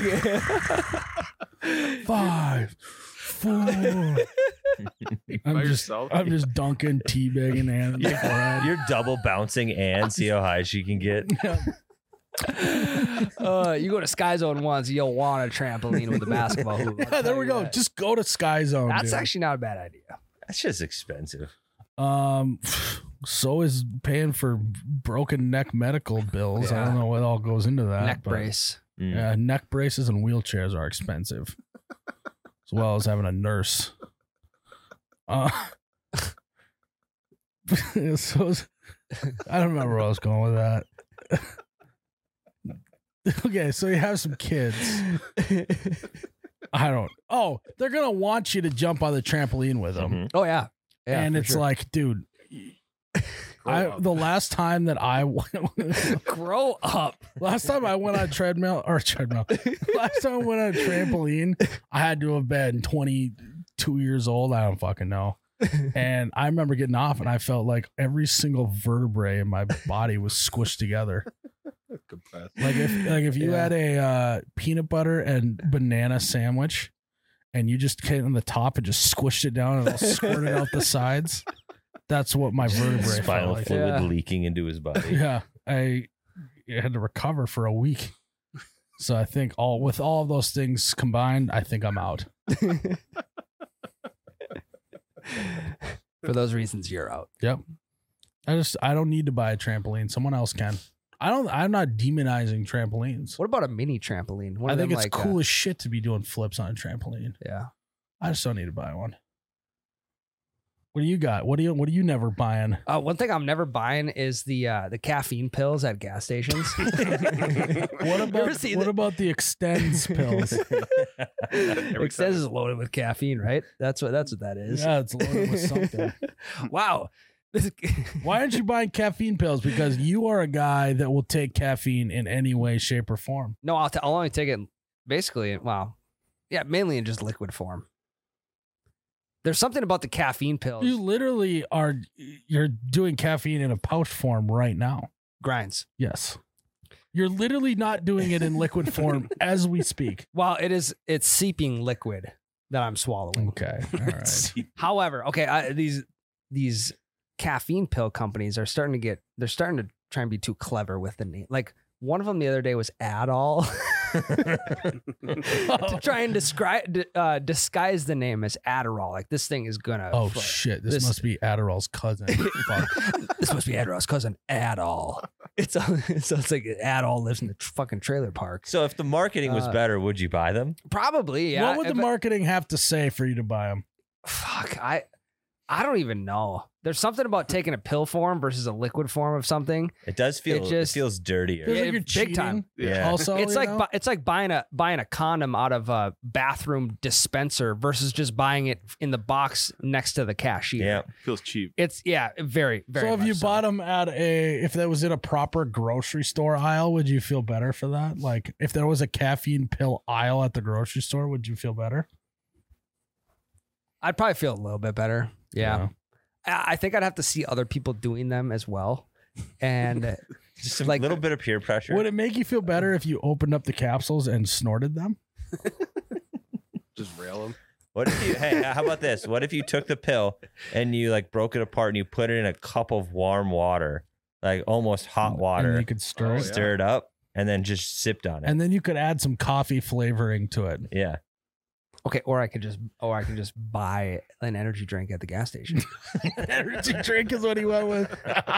5, 4. By I'm yourself. just dunking, teabagging Ann in the forehead. You're double bouncing and see how high she can get. You go to Sky Zone once, you'll want a trampoline with a basketball hoop. I'll Yeah, tell there you we go. that. Just go to Sky Zone. That's dude. actually not a bad idea. That's just expensive. So is paying for broken neck medical bills. I Yeah. don't know what all goes into that. Neck but- brace. Mm. Yeah, neck braces and wheelchairs are expensive, as well as having a nurse. So I don't remember where I was going with that. Okay, so you have some kids. Oh, they're gonna want you to jump on the trampoline with them, Mhm. Oh yeah. Yeah. and for it's sure. like, dude. The last time that I grow up. last time I went on last time I went on a trampoline, I had to have been 22 years old. I don't fucking know. And I remember getting off, and I felt like every single vertebrae in my body was squished together. Compressed. Like if you Yeah. had a peanut butter and banana sandwich, and you just came on the top and just squished it down and it squirted out the sides. That's what my vertebrae felt Spinal like. fluid Yeah. leaking into his body. Yeah, I had to recover for a week. So I think with all of those things combined, I think I'm out. For those reasons, you're out. Yep. I don't need to buy a trampoline. Someone else can. I'm not demonizing trampolines. What about a mini trampoline? One I of think them, it's like, cool as shit to be doing flips on a trampoline. Yeah. I just don't need to buy one. What do you got? What are you never buying? One thing I'm never buying is the caffeine pills at gas stations. What about the Extends pills? Extends is loaded with caffeine, right? That's what that is. Yeah, it's loaded with something. Wow. Why aren't you buying caffeine pills? Because you are a guy that will take caffeine in any way, shape, or form. No, I'll only take it basically. Wow. Yeah, mainly in just liquid form. There's something about the caffeine pills. You literally you're doing caffeine in a pouch form right now. Grinds. Yes. You're literally not doing it in liquid form as we speak. Well, it's seeping liquid that I'm swallowing. Okay. All right. However, okay, these caffeine pill companies are starting to try and be too clever with the name. Like one of them the other day was Adol. To try and disguise the name as Adderall. Like this thing is gonna. Oh shit! This must be Adderall's cousin. Fuck. This must be Adderall's cousin, Adol. So it's like Adol lives in the fucking trailer park. So if the marketing was better, would you buy them? Probably, yeah. What would the marketing have to say for you to buy them? Fuck, I don't even know. There's something about taking a pill form versus a liquid form of something. It does feel. It feels dirtier. Feels like you're Big cheating. time. Yeah. Also, It's like buying a condom out of a bathroom dispenser versus just buying it in the box next to the cashier. Yeah. Feels cheap. It's very, very. So if much you bought them if that was in a proper grocery store aisle, would you feel better for that? Like if there was a caffeine pill aisle at the grocery store, would you feel better? I'd probably feel a little bit better. Yeah. I think I'd have to see other people doing them as well. And Just a like- little bit of peer pressure. Would it make you feel better if you opened up the capsules and snorted them? Just rail them. What if you? Hey, how about this? What if you took the pill and you like broke it apart and you put it in a cup of warm water, like almost hot water, And you could stir Oh, it. yeah. stir it up, and then just sipped on it? And then you could add some coffee flavoring to it. Yeah. okay, or I could just buy an energy drink at the gas station. Energy drink is what he went with.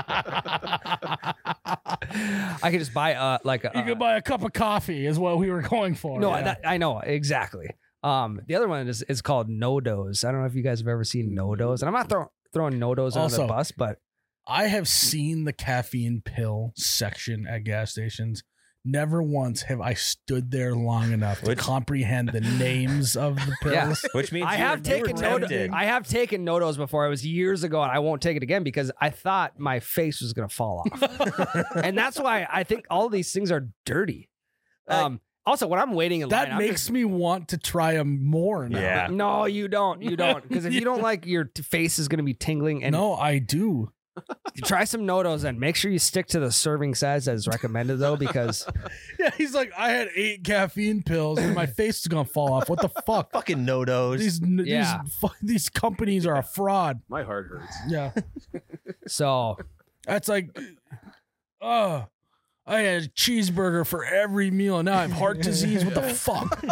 I could just buy You could buy a cup of coffee is what we were going for. No, Yeah. I know exactly. The other one is called No-Dose. I don't know if you guys have ever seen No-Dose, and I'm not throwing No-Dose under the Also- bus, but I have seen the caffeine pill section at gas stations. Never once have I stood there long enough to Which- comprehend the names of the pills. Which means I you have were- you were taken tempted. I have taken No-Dose before. It was years ago, and I won't take it again because I thought my face was gonna fall off, and that's why I think all these things are dirty. Also, when I'm waiting in line, That makes me want to try them more now. Yeah. no, you don't, because if you don't like, your face is gonna be tingling. And No, I do. try some No-Dose and make sure you stick to the serving size as recommended, though, because Yeah, he's like, I had 8 caffeine pills and my face is gonna fall off. What the fuck? Fucking no-dos. Yeah. These companies are a fraud. My heart hurts. Yeah, so that's like, I had a cheeseburger for every meal and now I have heart disease. What the fuck?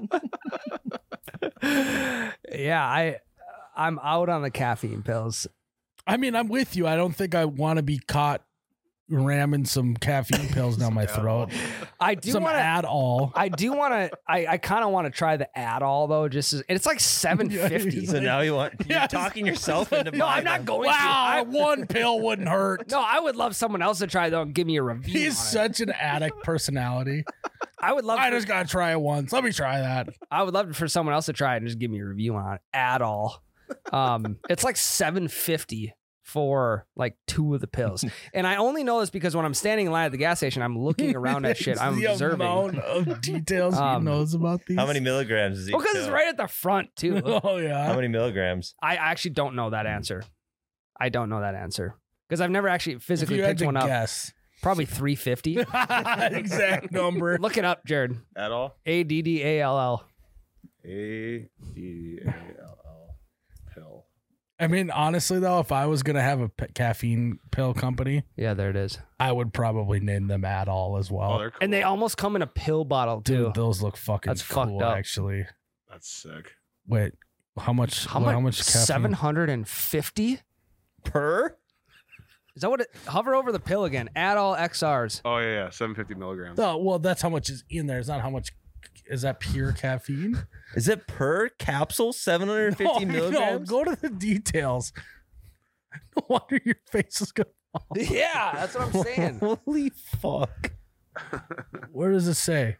yeah, I'm out on the caffeine pills. I mean, I'm with you. I don't think I want to be caught ramming some caffeine pills down my throat. I do Some want to. Adderall. I do want to. I kind of want to try the Adderall though. It's like $7.50. So now you want you're Yes. talking yourself into No, buying I'm not them. going Wow, to. one pill wouldn't hurt. No, I would love someone else to try though and give me a review. He's on it. such an addict personality. I would love. I just gotta try it once. Let me try that. I would love for someone else to try it and just give me a review on it. Adderall. It's like $7.50 for like 2 of the pills, and I only know this because when I'm standing in line at the gas station, I'm looking around at shit. I'm the observing. amount of details he Um, knows about these. How many milligrams is each Well, because it's pill? right at the front too. Oh yeah. How many milligrams? I actually don't know that answer. I don't know that answer because I've never actually If physically you had picked to one up. guess. Probably 350. Exact number. Look it up, Jared. At all? ADDALL. ADALL. Pill. I mean, honestly though, if I was gonna have a caffeine pill company, Yeah, there it is. I would probably name them Adderall as well. Oh, they're cool. And they almost come in a pill bottle too. Dude, those look fucking That's cool. fucked up. Actually, That's sick. wait, how much? How How much? much caffeine? 750. per? Is that what it? Hover over the pill again. Adol XRs. Oh yeah, 750 milligrams. Oh, well, that's how much is in there. It's not how much. Is that pure caffeine? Is it per capsule? 750 No, milligrams? go to the details. No wonder your face is gonna fall. Yeah, that's what I'm saying. Holy fuck. Where does it say?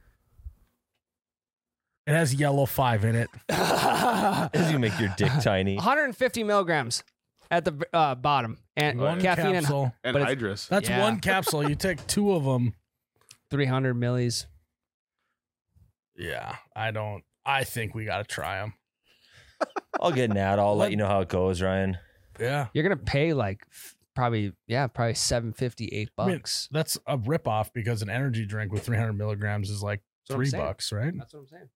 It has yellow 5 in it. This is going to make your dick tiny. 150 milligrams at the bottom, and One caffeine capsule. And but it's- Hydrus. That's Yeah. one capsule. You take 2 of them. 300 millis. Yeah, I think we got to try them. I'll get an ad. I'll let you know how it goes, Ryan. Yeah. You're gonna pay like probably $750, $8. I mean, that's a ripoff because an energy drink with 300 milligrams is like That's what I'm saying. $3, right? That's what I'm saying.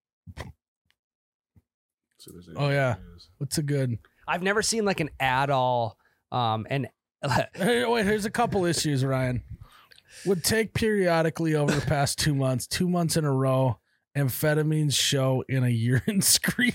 So there's Oh, yeah. What's a good? I've never seen like an Adol, and Hey, wait, here's a couple issues, Ryan. Would take periodically over the past 2 months, 2 months in a row. Amphetamines show in a urine screen.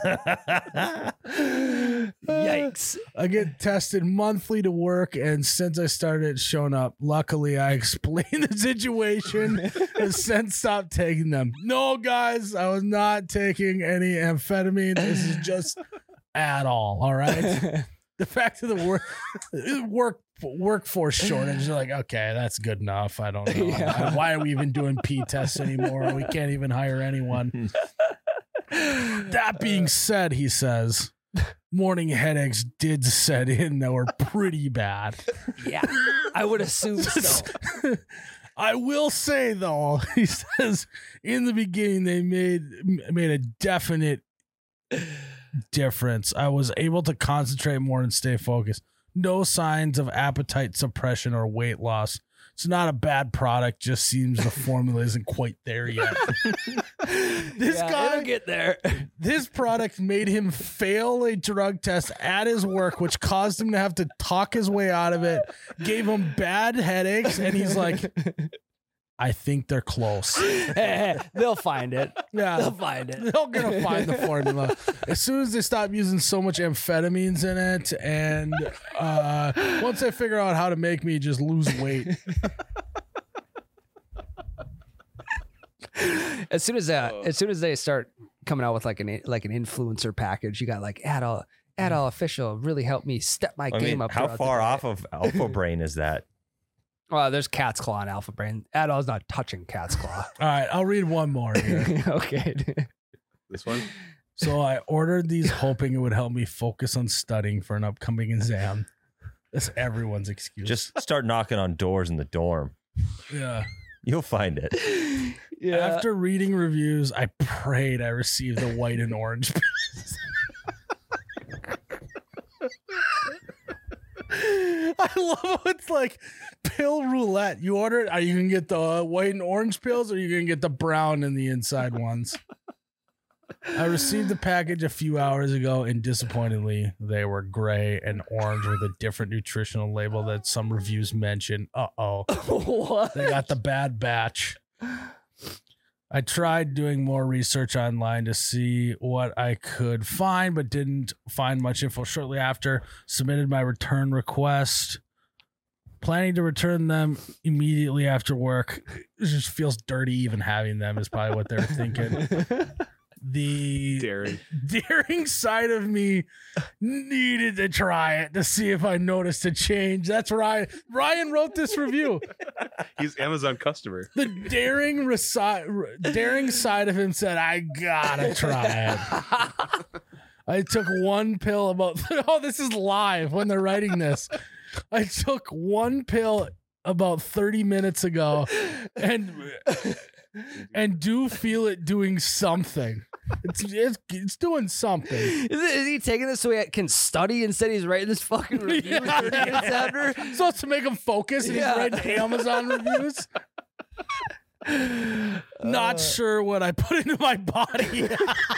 yikes. I get tested monthly to work, and since I started showing up, luckily I explained the situation and since stopped taking them. No, guys, I was not taking any amphetamines. This is just at all right? The fact of the workforce shortage, you're like, okay, that's good enough. I don't know. Yeah. Why are we even doing P tests anymore? We can't even hire anyone. That being said, he says, morning headaches did set in that were pretty bad. Yeah, I would assume so. I will say though, he says in the beginning they made a definite difference. I was able to concentrate more and stay focused. No signs of appetite suppression or weight loss. It's not a bad product, just seems the formula isn't quite there yet. This guy it'll get there. This product made him fail a drug test at his work, which caused him to have to talk his way out of it, gave him bad headaches, and he's like, I think they're close. They'll find it. Yeah. They'll find it. They're gonna find the formula as soon as they stop using so much amphetamines in it, and once they figure out how to make me just lose weight. As soon as they start coming out with like an influencer package, you got like Adol official really helped me step my game up. How throughout the far day. off of Alpha Brain is that? Well, there's Cat's Claw and Alpha Brain. Adol's not touching Cat's Claw. All right, I'll read one more here. Okay. This one? So I ordered these hoping it would help me focus on studying for an upcoming exam. That's everyone's excuse. Just start knocking on doors in the dorm. Yeah. You'll find it. Yeah. After reading reviews, I prayed I received the white and orange pills. I love how it's like pill roulette. You order it. Are you going to get the white and orange pills, or are you going to get the brown and the inside ones? I received the package a few hours ago, and disappointingly, they were gray and orange with a different nutritional label that some reviews mention. Uh-oh. What? They got the bad batch. I tried doing more research online to see what I could find, but didn't find much info. Shortly after, submitted my return request. Planning to return them immediately after work. It just feels dirty even having them is probably what they're thinking. The daring side of me needed to try it to see if I noticed a change. That's Ryan. Ryan wrote this review. He's Amazon customer. The daring side of him said, I gotta try it. I took one pill about, oh, this is live when they're writing this. I took one pill about 30 minutes ago and do feel it doing something. It's doing something. Is he taking this so he can study instead he's writing this fucking review 30 minutes after? So it's to make him focus and he's writing Amazon reviews. Not sure what I put into my body.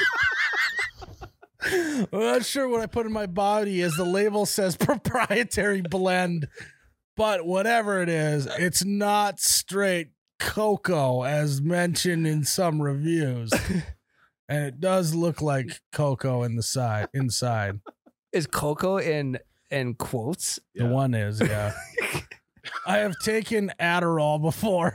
I'm not sure what I put in my body, as the label says proprietary blend. But whatever it is, it's not straight cocoa as mentioned in some reviews. And it does look like cocoa inside. Is cocoa in in quotes. The one is, yeah. I have taken Adderall before.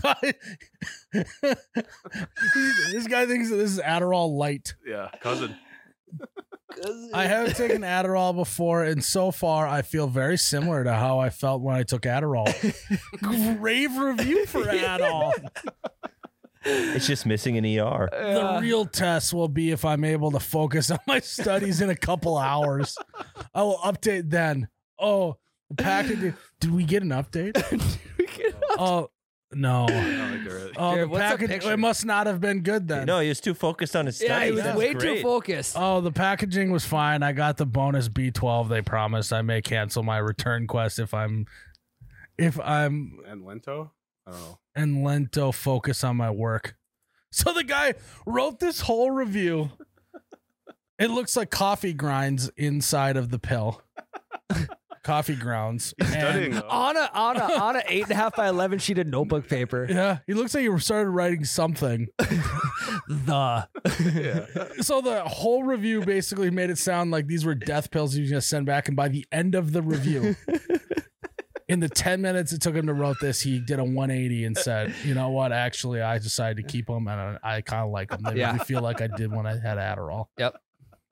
This guy thinks that this is Adderall light. Yeah, cousin. I have taken Adderall before, and so far I feel very similar to how I felt when I took Adderall. Rave review for Adderall. It's just missing an ER. The real test will be if I'm able to focus on my studies in a couple hours. I will update then. Oh, the packaging. Did we get an update? Oh, no. I don't think they're Oh, Here, the what's the package. picture? It must not have been good then. No, he was too focused on his studies. Yeah, he was That's way great. too focused. Oh, the packaging was fine. I got the bonus B12 they promised. I may cancel my return quest if I'm and Lento. I don't know. and lento focus on my work. So the guy wrote this whole review. It looks like coffee grinds inside of the pill. Coffee grounds. He's studying And- though. on a 8.5 by 11 sheet of notebook paper. Yeah, he looks like he started writing something. The Yeah. So the whole review basically made it sound like these were death pills he was going to send back. And by the end of the review, in the 10 minutes it took him to write this, he did a 180 and said, you know what? Actually, I decided to keep them, and I kind of like them. They Yeah. really feel like I did when I had Adderall. Yep.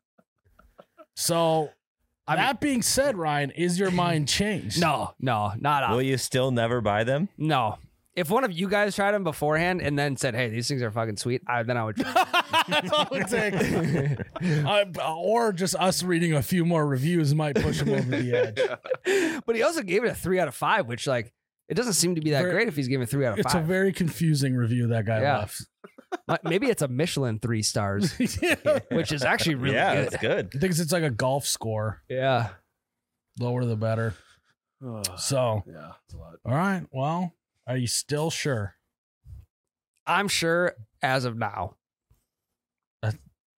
So that being said, Ryan, is your mind changed? no, not Will off. you still never buy them? No. If one of you guys tried them beforehand and then said, "Hey, these things are fucking sweet," then I would. That's all it takes. Or just us reading a few more reviews might push him over the edge. But he also gave it a 3 out of 5, which it doesn't seem to be that Very- great if he's giving 3 out of It's a 5. very confusing review that guy Yeah. left. Maybe it's a Michelin 3 stars, Yeah. which is actually really yeah, good. that's good. I think it's like a golf score. Yeah. Lower the better. Oh, So, yeah, it's a lot. all right. Well, are you still sure? I'm sure as of now. Oh,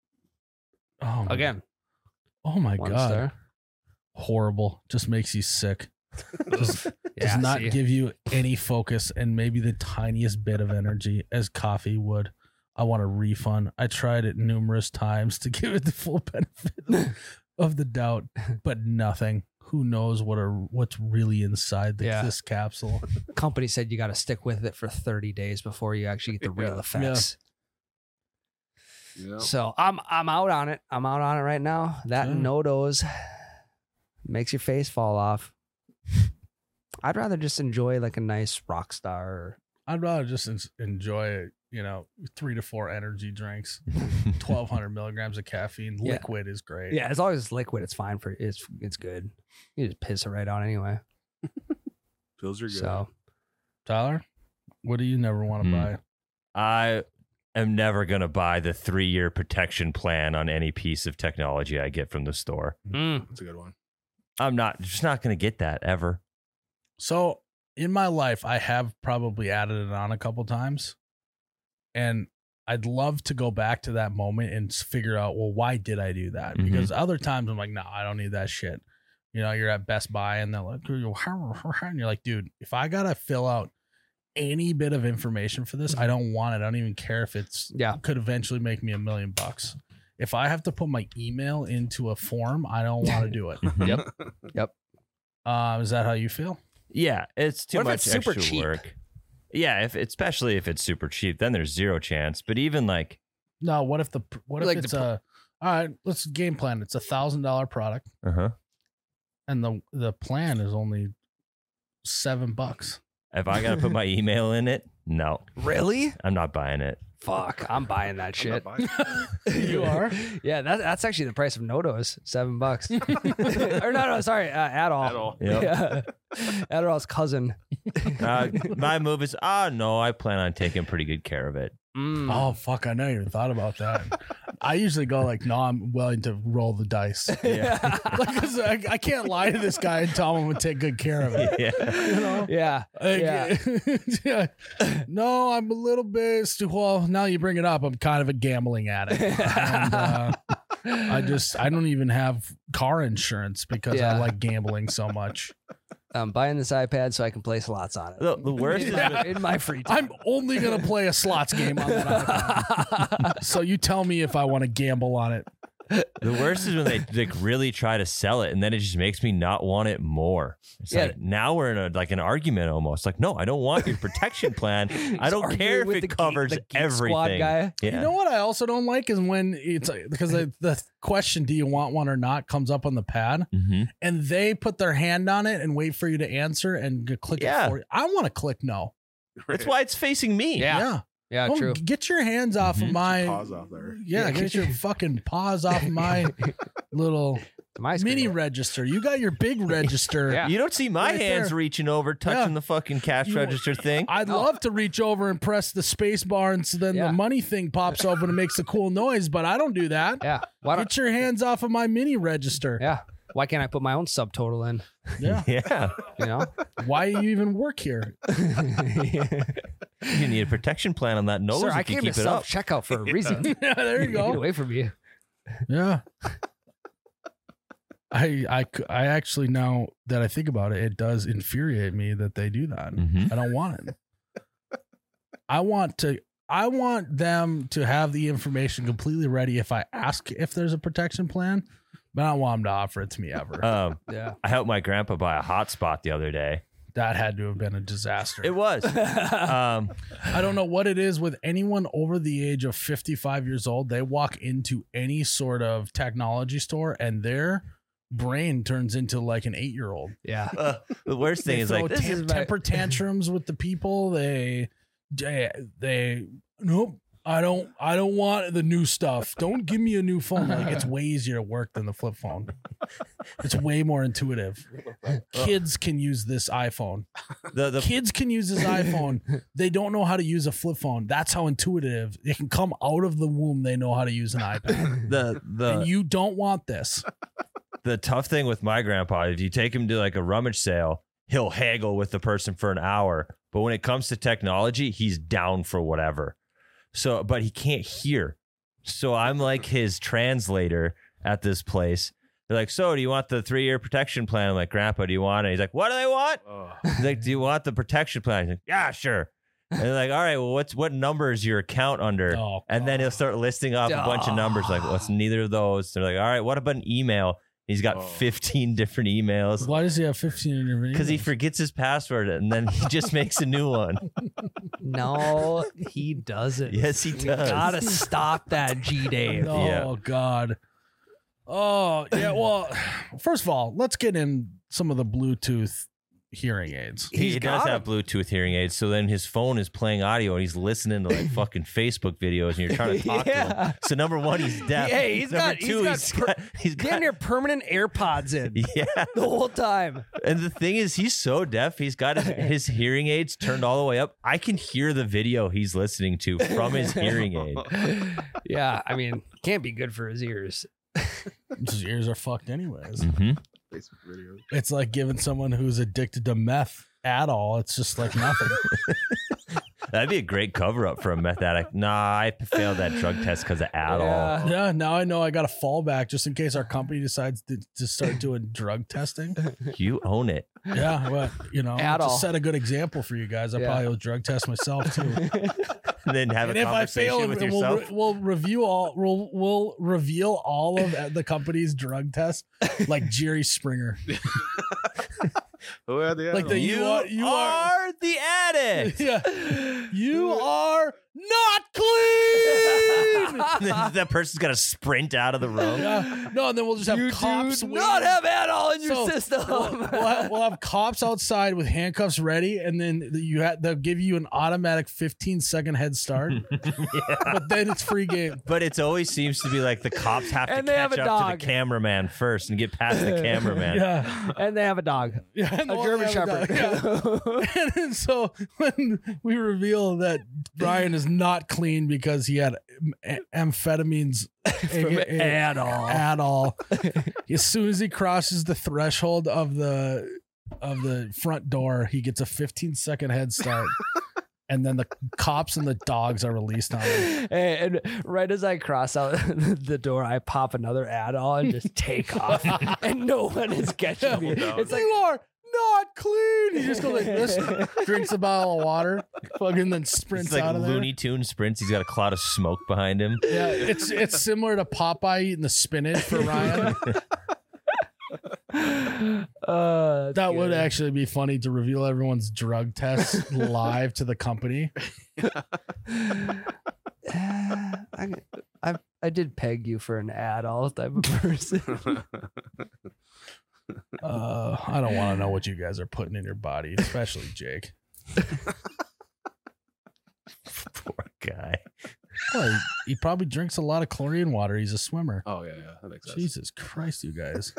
my- Again, Oh my 1 God. star. Horrible. Just makes you sick. Does Yeah, not see? give you any focus and maybe the tiniest bit of energy as coffee would. I want a refund. I tried it numerous times to give it the full benefit of the doubt, but nothing. Who knows what's really inside Yeah. this capsule? Company said you got to stick with it for 30 days before you actually get the real Yeah. effects. Yeah. So I'm out on it. I'm out on it right now. That Okay. no-dose makes your face fall off. I'd rather just enjoy like a nice rock star. Or, I'd rather just enjoy, 3 to 4 energy drinks. 1,200 milligrams of caffeine. Yeah. Liquid is great. yeah, as long as it's liquid, it's fine for it's good. You just piss it right out anyway. Pills are good. So Tyler, what do you never want to Hmm. buy? I am never going to buy the 3-year protection plan on any piece of technology I get from the store. That's a good one. I'm just not going to get that ever. So in my life, I have probably added it on a couple times, and I'd love to go back to that moment and figure out, well, why did I do that? Mhm. Because other times I'm like, no, I don't need that shit. You're at Best Buy and they're like, and you're like, dude, if I gotta fill out any bit of information for this, I don't want it. I don't even care if Yeah. could eventually make me $1 million. If I have to put my email into a form, I don't want to do it. Yep. Is that how you feel? Yeah, it's too What if much it's super extra cheap? work. Yeah, especially if it's super cheap, then there's zero chance. But even like, No, what if Like it's the all right, let's game plan. It's $1,000 product and the plan is only $7. if I got to put my email in it, no, Really? I'm not buying it. Fuck, I'm buying that I'm shit. not buying You are? Yeah, that's actually the price of no-dose, $7. Or no, sorry, Adderall. At all. Yep. Yeah, Adderall's cousin. My move is, no, I plan on taking pretty good care of it. Mm. Oh fuck, I never even thought about that. I usually go like, no, I'm willing to roll the dice. Yeah. Like, 'cause I can't lie to this guy and tell him I'm gonna take good care of it. Yeah. You know? Yeah. Like, Yeah. yeah. No, I'm a little bit well, now you bring it up, I'm kind of a gambling addict. And, I don't even have car insurance because I Yeah. like gambling so much. I'm buying this iPad so I can play slots on it. The worst is with, In my free time. I'm only gonna play a slots game on that iPad. So you tell me if I want to gamble on it. The worst is when they like really try to sell it, and then it just makes me not want it more. It's Yeah. like now we're in an argument almost. Like, no, I don't want your protection plan. I don't arguing care if with it the Geek- covers the Geek everything. Squad guy. Yeah. You know what I also don't like is when it's because the question, do you want one or not, comes up on the pad Mhm. and they put their hand on it and wait for you to answer and click Yeah. it for you. I want to click no. That's why it's facing me. Yeah. Yeah, Oh, true. Get your hands off of Mhm. my Pause off there. Yeah, Yeah, get your fucking paws off my little My screen. mini register. You got your big register. Yeah. You don't see my Right hands there. reaching over, touching Yeah. the fucking cash You- register thing. I'd Oh. love to reach over and press the space bar and so then Yeah. the money thing pops open and makes a cool noise, but I don't do that. Yeah. Why don't? Get your hands off of my mini register. Yeah. Why can't I put my own subtotal in? Yeah. Yeah. You know. Why do you even work here? You need a protection plan on that nose Sir, if I you came to keep it up. self checkout for a reason. Yeah, there you Get go. away from me. Yeah. I actually, now that I think about it, it does infuriate me that they do that. Mhm. I don't want it. I want them to have the information completely ready if I ask if there's a protection plan, but I don't want them to offer it to me ever. Yeah. I helped my grandpa buy a hotspot the other day. That had to have been a disaster. It was. I don't know what it is with anyone over the age of 55 years old. They walk into any sort of technology store and their brain turns into like an 8-year-old. Yeah. The worst thing They is throw like this is my- temper tantrums with the people. They nope. I don't want the new stuff. Don't give me a new phone. Like, it's way easier to work than the flip phone. It's way more intuitive. Kids can use this iPhone. the Kids can use this iPhone. They don't know how to use a flip phone. That's how intuitive. It can come out of the womb. They know how to use an iPad. the And you don't want this. the tough thing with my grandpa, if you take him to like a rummage sale, he'll haggle with the person for an hour. But when it comes to technology, he's down for whatever. So, but he can't hear. So I'm like his translator at this place. They're like, so do you want the 3-year protection plan? I'm like, Grandpa, do you want it? He's like, what do they want? Oh. He's like, do you want the protection plan? He's like, yeah, sure. And they're like, all right, well, what number is your account under? Oh, And then he'll start listing off a bunch of numbers. Like, well, it's neither of those. They're like, all right, what about an email? He's got 15 different emails why does he have 15 different? because he emails? forgets his password and then he just makes a new one. No, he doesn't. Yes, he We does. gotta stop that, G Dave. Oh Yeah. God. Oh yeah. Well, first of all, let's get in some of the Bluetooth hearing aids. He He's does got have Bluetooth hearing aids, so then his phone is playing audio and he's listening to like fucking Facebook videos, and you're trying to talk to him. Yeah. So number one, he's deaf. Hey, he's number got- he's two, got he's Damn got near permanent AirPods in yeah. the whole time. And the thing is, he's so deaf. He's got his hearing aids turned all the way up. I can hear the video he's listening to from his hearing aid. Yeah, I mean, can't be good for his ears. His ears are fucked anyways. Mhm. Facebook videos. It's like giving someone who's addicted to meth Adderall. It's just like nothing. That'd be a great cover up for a meth addict. Nah, I failed that drug test because of Adderall. Yeah. Yeah, now I know I got a fallback just in case our company decides to start doing drug testing. You own it. Yeah, well, you know, Adderall. to set a good example for you guys, I Yeah. probably will drug test myself too. And then have And a if I conversation fail, with we'll, yourself. we'll review all. We'll reveal all of the company's drug tests, like Jerry Springer. Who are the Like the animals? you are the addict. yeah, you are not clean. That person's got to sprint out of the room. Yeah, no, and then we'll just have You cops. do waiting. not have Adderall in your So, system. We'll have cops outside with handcuffs ready, and then they'll give you an automatic 15-second head start. But then it's free game. But it always seems to be like the cops have to And they have catch a up to dog. the cameraman first and get past the cameraman. Yeah, And they have a dog. yeah. and A the one German they have Shepherd. Yeah. And then so when we reveal that Brian is not clean because he had amphetamines Adderall, as soon as he crosses the threshold of the front door, he gets a 15-second head start. And then the cops and the dogs are released on him. And right as I cross out the door, I pop another Adderall and just take off. And no one is catching me. It's like, You are not clean. He just goes like this, drinks a bottle of water, fucking then sprints It's like out of there. Looney Tunes sprints. He's got a cloud of smoke behind him. Yeah, it's similar to Popeye eating the spinach for Ryan. That would actually be funny to reveal everyone's drug tests live to the company. I did peg you for an adult type of person. I don't want to know what you guys are putting in your body, especially Jake. Poor guy. Well, he probably drinks a lot of chlorine water. He's a swimmer. Oh yeah, that makes sense. Jesus Christ, you guys.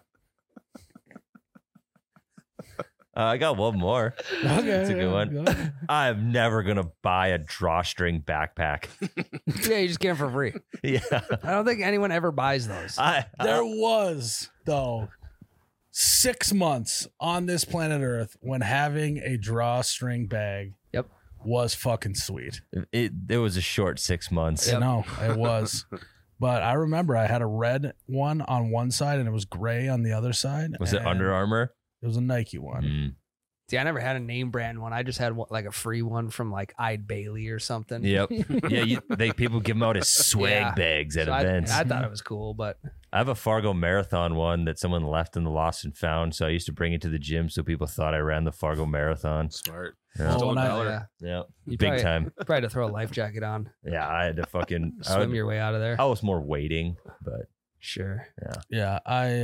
I got one more. Okay, That's a good one. go. I'm never going to buy a drawstring backpack. Yeah, you just get them for free. Yeah. I don't think anyone ever buys those. There was, though, 6 months on this planet Earth when having a drawstring bag Yep. was fucking sweet. It was a short 6 months. You know, it was. But I remember I had a red one on one side and it was gray on the other side. Was it and Under Armour? It was a Nike one. Mm. See, I never had a name brand one. I just had like a free one from like Ide Bailey or something. Yep. Yeah, people give them out as swag Yeah. bags at So events. I thought it was cool, but I have a Fargo Marathon one that someone left in the Lost and Found, so I used to bring it to the gym so people thought I ran the Fargo Marathon. Smart. Yeah. Oh, Stolen and I- valor. yeah, Yeah, You big probably- time. probably had to throw a life jacket on, Yeah, I had to fucking swim your way out of there. I was more waiting, but Sure. Yeah,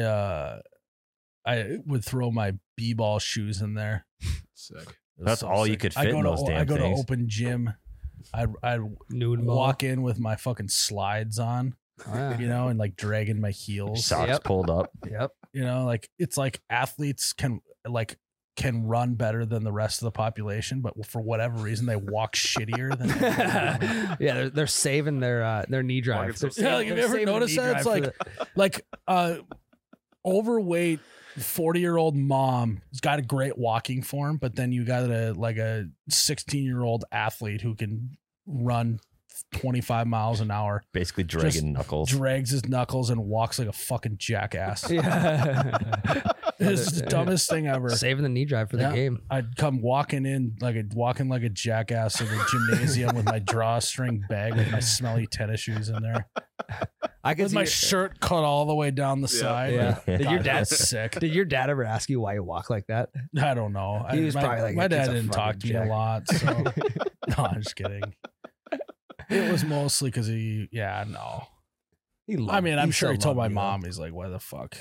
I would throw my b-ball shoes in there. Sick. It was That's all you could fit in those damn I go things. to open gym. I'd Nude ball. walk in with my fucking slides on, Oh, yeah. you know, and like dragging my heels. socks Yep. pulled up. Yep. You know, like it's like athletes can run better than the rest of the population, but for whatever reason they walk shittier than everyone. Yeah, they're saving their knee drive. Walking so- They're Yeah, like, have you they're ever saving the noticed knee that? It's drive for like overweight 40-year-old mom has got a great walking form, but then you got a 16-year-old athlete who can run 25 miles an hour, Basically dragging knuckles. drags his knuckles and walks like a fucking jackass. yeah. It's the dumbest thing ever. Saving the knee drive for the Yeah. game. I'd come walking like a jackass to the gymnasium with my drawstring bag with my smelly tennis shoes in there, I could with see my your- shirt cut all the way down the side. Yeah. Did your God, dad that's sick? Did your dad ever ask you why you walk like that? I don't know. He was my, probably like, my "That kid's dad a didn't talk to fucking me a jack." lot, so no, I'm just kidding. It was mostly because no. I mean, I'm sure he told my mom. He's like, "Why the fuck?"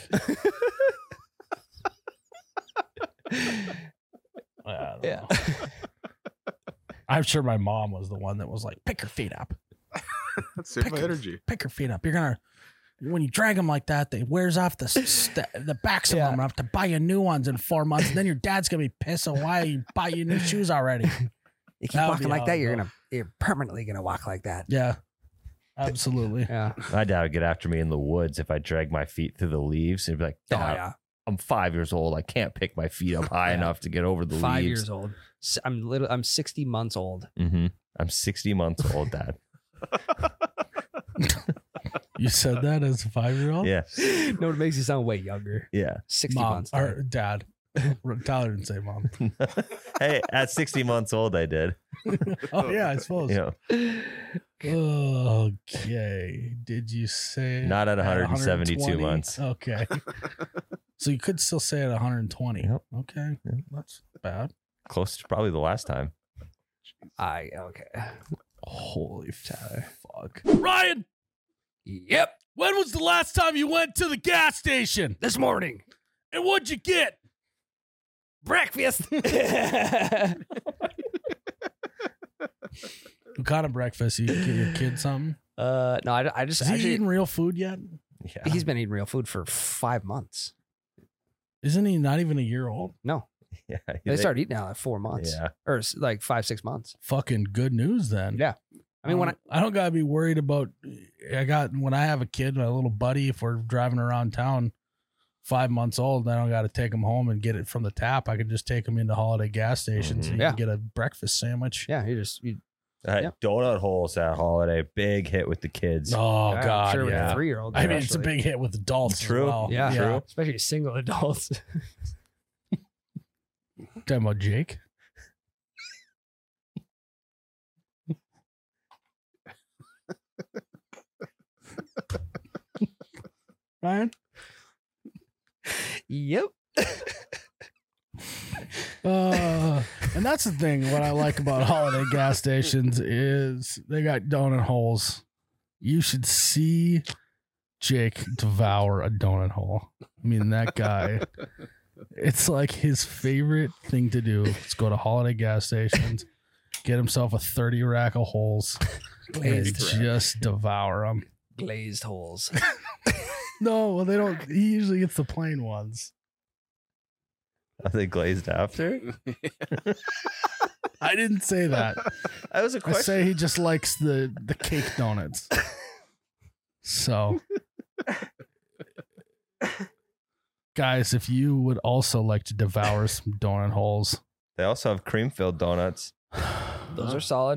I don't know. I'm sure my mom was the one that was like, "Pick your feet up. Save my Pick- energy. Pick your feet up. You're gonna." When you drag them like that, they wears off the backs of them. I have to buy you new ones in 4 months, and then your dad's gonna be pissed. So why you buy you new shoes already? You keep That would walking be like how that, it you're permanently gonna walk like that. Yeah, absolutely. Yeah. My dad would get after me in the woods if I dragged my feet through the leaves. He'd be like, Oh "Dad, yeah. I'm 5 years old. I can't pick my feet up high Yeah. enough to get over the 5 leaves." years old. I'm 60 months old. Mm-hmm. I'm 60 months old, Dad. You said that as a 5-year-old? Yeah. No, it makes you sound way younger. Yeah. 60 Mom months. or dad. Tyler didn't say mom. Hey, at 60 months old, I did. Oh yeah, I suppose. You know, Okay. Did you say not at 172 120? months. Okay. So you could still say at 120. Yep. Okay. Yep. That's bad. Close to probably the last time. Okay. Holy fuck. Ryan, Yep. when was the last time you went to the gas station? This morning. And what'd you get? Breakfast. What kind of breakfast? You get your kid something? No, I just Is he actually eating real food yet? Yeah. he's been eating real food for 5 months. Isn't he not even a year old? No, Yeah. they started eating now at 4 months. Yeah. Or like 5-6 months. Fucking good news then. Yeah. I mean, when I don't gotta be worried about. When I have a kid, my little buddy, if we're driving around town, 5 months old, I don't got to take him home and get it from the tap. I can just take him into Holiday gas stations and you Yeah. can get a breakfast sandwich. yeah, you Yep. Donut holes at Holiday. Big hit with the kids. Oh I'm God, sure with yeah. a 3-year-old. I mean, it's a big hit with adults. True. As well. Yeah. True. especially single adults. Talking about Jake. Ryan? Yep. And that's the thing. What I like about holiday gas stations is they got donut holes. You should see Jake devour a donut hole. I mean, that guy, it's like his favorite thing to do is go to holiday gas stations, get himself a 30 rack of holes, and Glazed just devour them. Glazed holes. No, well, they don't. He usually gets the plain ones. Are they glazed after? I didn't say that. That was a I question. say he just likes the cake donuts. So, guys, if you would also like to devour some donut holes, They also have cream-filled donuts. Those are solid.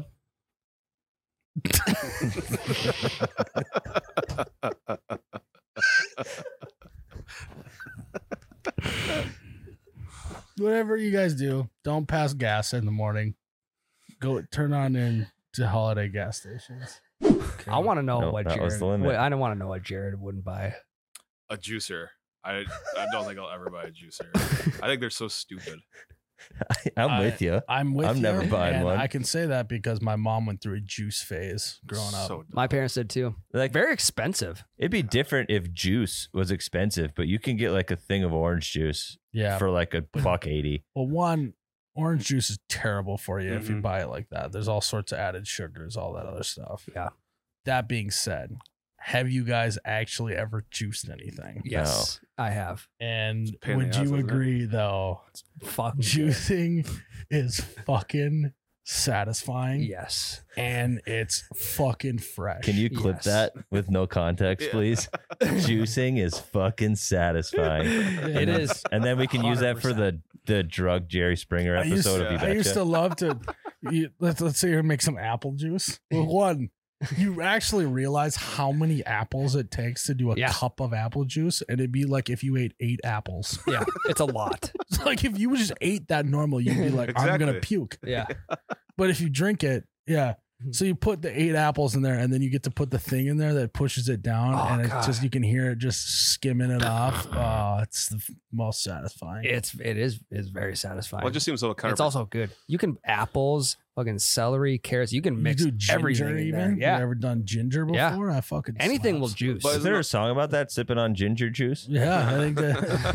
whatever you guys do, don't pass gas in the morning. Go turn on in to holiday gas stations. Okay. I want to know No, what that was Jared. the limit. Wait, I don't want to know what Jared wouldn't buy. A juicer. I don't think I'll ever buy a juicer. I think they're so stupid. I'm with you. I'm with I'm you. never buying and one. I can say that because my mom went through a juice phase growing up. So dumb. My parents did too. Like, Very expensive. it'd be different if juice was expensive, but you can get like a thing of orange juice Yeah. for like $1.80. Well, one, orange juice is terrible for you if you Mhm. buy it like that. There's all sorts of added sugars, all that other stuff. Yeah. That being said, have you guys actually ever juiced anything? Yes, I have. And pain in the would ass, you isn't it? agree, though, Fuck. juicing is fucking satisfying Yes. and it's fucking fresh. Can you clip Yes. that with no context, Yeah. please? Juicing is fucking satisfying. It is. And then we can use that for 100%. the drug Jerry Springer I used, episode of You I used Betcha. to love to let's say you make some apple juice. Well, one, you actually realize how many apples it takes to do a Yeah. cup of apple juice, and it'd be like if you ate 8 apples. Yeah, it's a lot. It's like if you just ate that normal, you'd be like, I'm gonna Exactly. puke. Yeah. But if you drink it, yeah. So you put the 8 apples in there, and then you get to put the thing in there that pushes it down, Oh, and it's God. just you can hear it just skimming it off. Oh, it's the most satisfying. It's very satisfying. Well, it just seems so kind It's of. also good. You can apples, fucking celery, carrots. You can mix you do ginger everything in there. even. Yeah. You ever done ginger before? Yeah. I fucking Anything will slaps. juice. But Is there a song about that? Sipping on ginger juice? Yeah, I think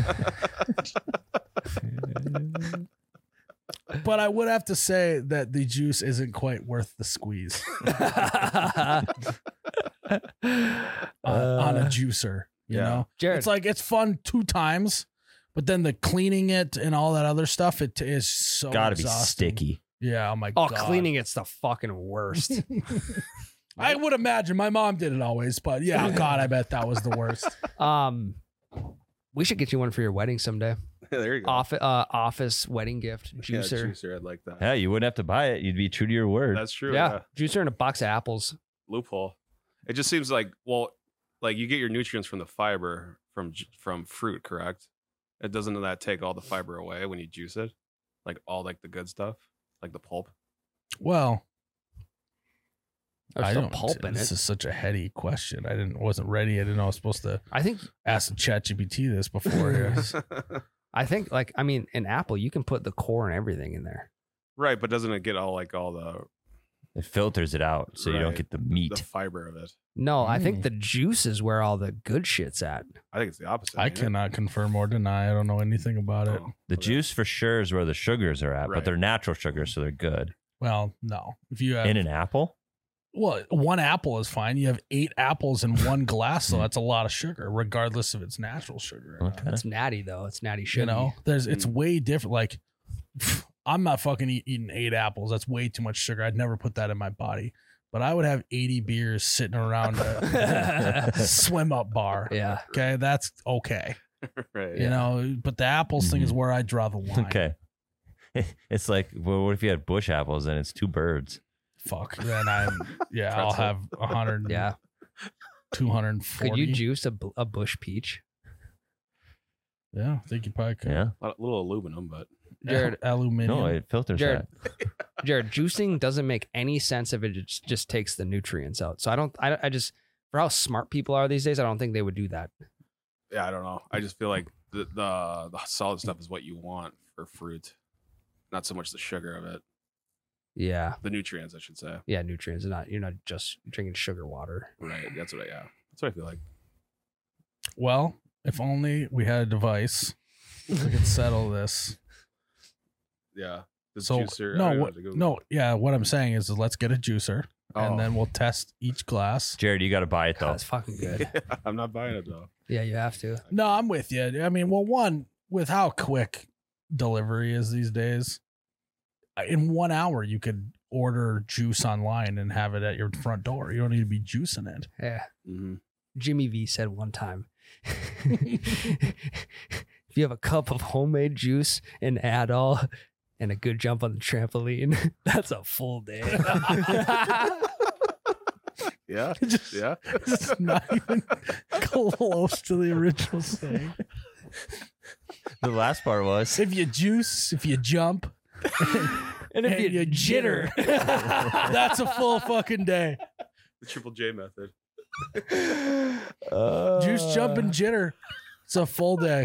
that. But I would have to say that the juice isn't quite worth the squeeze on a juicer. You Yeah. know, Jared, it's like it's fun 2 times, but then the cleaning it and all that other stuff, it is so Gotta be exhausting. sticky. Yeah. Oh my oh, god. cleaning it's the fucking worst. I would imagine my mom did it always, but yeah, God, I bet that was the worst. We should get you one for your wedding someday. There you go. Office wedding gift Yeah, juicer. juicer. I'd like that. Yeah, you wouldn't have to buy it. You'd be true to your word. That's true. Yeah. Yeah. Juicer and a box of apples. Loophole. It just seems like, well, like you get your nutrients from the fiber from fruit, correct? It doesn't that take all the fiber away when you juice it, like all like the good stuff, like the pulp. Well, There's I still don't. pulp in This it. is such a heady question. Wasn't ready. I didn't know I was supposed to I think ask ChatGPT this before here. like I mean, an apple you can put the core and everything in there. Right, but doesn't it get all the It filters it out so you don't Right. get the meat. the fiber of it? No, I think Mm. the juice is where all the good shit's at. I think it's the opposite. I ain't it? cannot confirm or deny. I don't know anything about it. Oh, The okay. juice for sure is where the sugars are at, but Right. they're natural sugars, so they're good. Well, no. If you have In an apple? well, 1 apple is fine. You have 8 apples in 1 glass, so that's a lot of sugar, regardless if it's natural sugar. Or not. Okay. It's natty though. It's natty sugar. You know, it's Mm. way different. Like, I'm not fucking eating 8 apples. That's way too much sugar. I'd never put that in my body. But I would have 80 beers sitting around a swim up bar. Yeah. Okay, that's okay. right. You know, but the apples thing is where I draw the line. Okay. It's like, well, what if you had bush apples and it's 2 birds? Fuck. Then I'll Pretzel. have 100, Yeah. 240. Could you juice a bush peach? Yeah, I think you probably could. Yeah. A little aluminum, but Jared, aluminum. No, it filters Jared, that. Jared, juicing doesn't make any sense if it just takes the nutrients out. So I just, for how smart people are these days, I don't think they would do that. Yeah, I don't know. I just feel like the solid stuff is what you want for fruit, not so much the sugar of it. Yeah. The nutrients, I should say. Yeah. Nutrients. You're not just drinking sugar water. Right. That's what I feel like. Well, if only we had a device we could settle this. Yeah. The So juicer. I no, don't know what, how to go- no, yeah. What I'm saying is, let's get a juicer, Oh. and then we'll test each glass. Jared, you got to buy it God, though. that's fucking good. I'm not buying it though. Yeah, you have to. No, I'm with you. I mean, well, one, with how quick delivery is these days, in 1 hour you could order juice online and have it at your front door. You don't need to be juicing it. Yeah. Mm-hmm. Jimmy V said one time, if you have a cup of homemade juice and Adol and a good jump on the trampoline, that's a full day. Yeah. Just- Yeah. It's not even close to the original saying. The last part was If you juice, if you jump, And if and you jitter, that's a full fucking day. The Triple J method. Juice, jump, and jitter. It's a full day.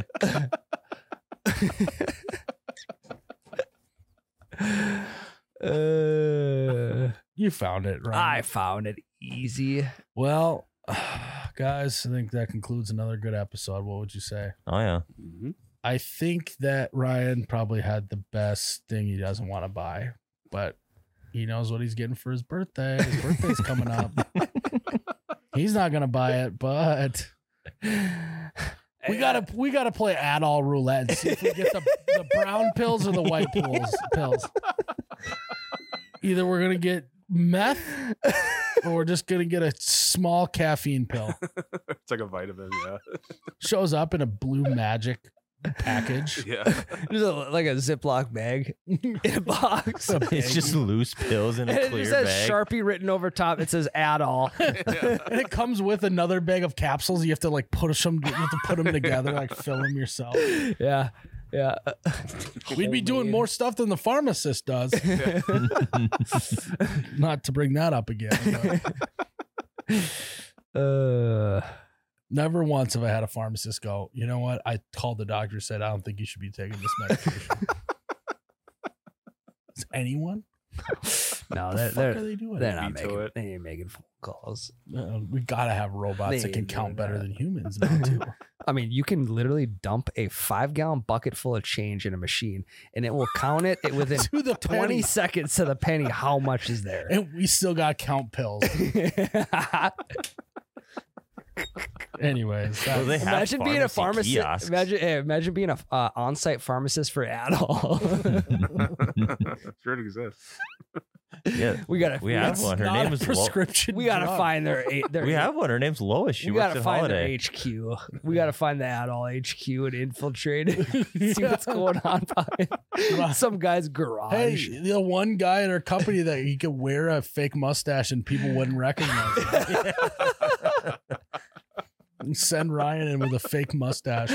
You found it, right? I found it easy. Well, guys, I think that concludes another good episode. What would you say? oh yeah. Mm-hmm. I think that Ryan probably had the best thing he doesn't want to buy, but he knows what he's getting for his birthday. His birthday's coming up. He's not gonna buy it, but we gotta play Adol roulette and see if we get the brown pills or the white pills. Either we're gonna get meth or we're just gonna get a small caffeine pill. It's like a vitamin. Yeah. Shows up in a blue magic package. Yeah. There's like a Ziploc bag in a box. It's just loose pills in And a it clear just has bag. Sharpie written over top. It says Adol. And it comes with another bag of capsules. You have to like put them together, like fill them yourself. Yeah. Yeah. We'd be doing more stuff than the pharmacist does. Not to bring that up again. But never once have I had a pharmacist go, you know what? I called the doctor, said, I don't think you should be taking this medication. Is anyone? No, What the fuck are they're they doing? not Veto making. it. They ain't making phone calls. We gotta have robots They that can ain't count doing better that. than humans now too. I mean, you can literally dump a 5-gallon bucket full of change in a machine, and it will count it within To the 20 penny. seconds to the penny how much is there. And we still gotta count pills. Anyways, Well, they have Imagine being a pharmacy pharmacist. kiosks. Imagine being a on-site pharmacist for Adol. Sure it exists. Yeah, we gotta. we have it's one. Her not name a is prescription. We gotta drug. find their. We have one. Her name's Lois. She We works gotta at find Holiday. their HQ. We gotta find the Adol HQ and infiltrate it. See what's going on behind some guy's garage. Hey, the one guy in our company that he could wear a fake mustache and people wouldn't recognize him. And send Ryan in with a fake mustache.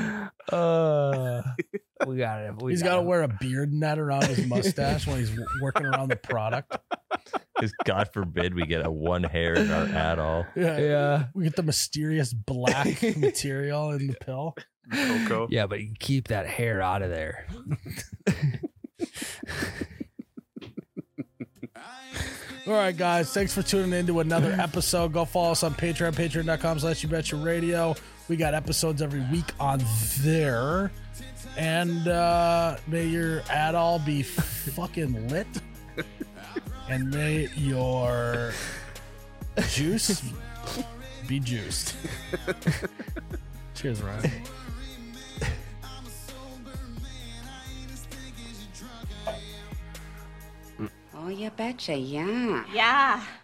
We got it. He's got to wear a beard net around his mustache when he's working around the product. Because God forbid we get a one hair in our Adol. Yeah. We get the mysterious black material in the pill. Cocoa. Yeah, but you can keep that hair out of there. All right, guys. Thanks for tuning in to another episode. Go follow us on Patreon, patreon.com/YouBetchaRadio. We got episodes every week on there. And may your Adol be fucking lit. And may your juice be juiced. Cheers, Ryan. Oh, you betcha, yeah. Yeah.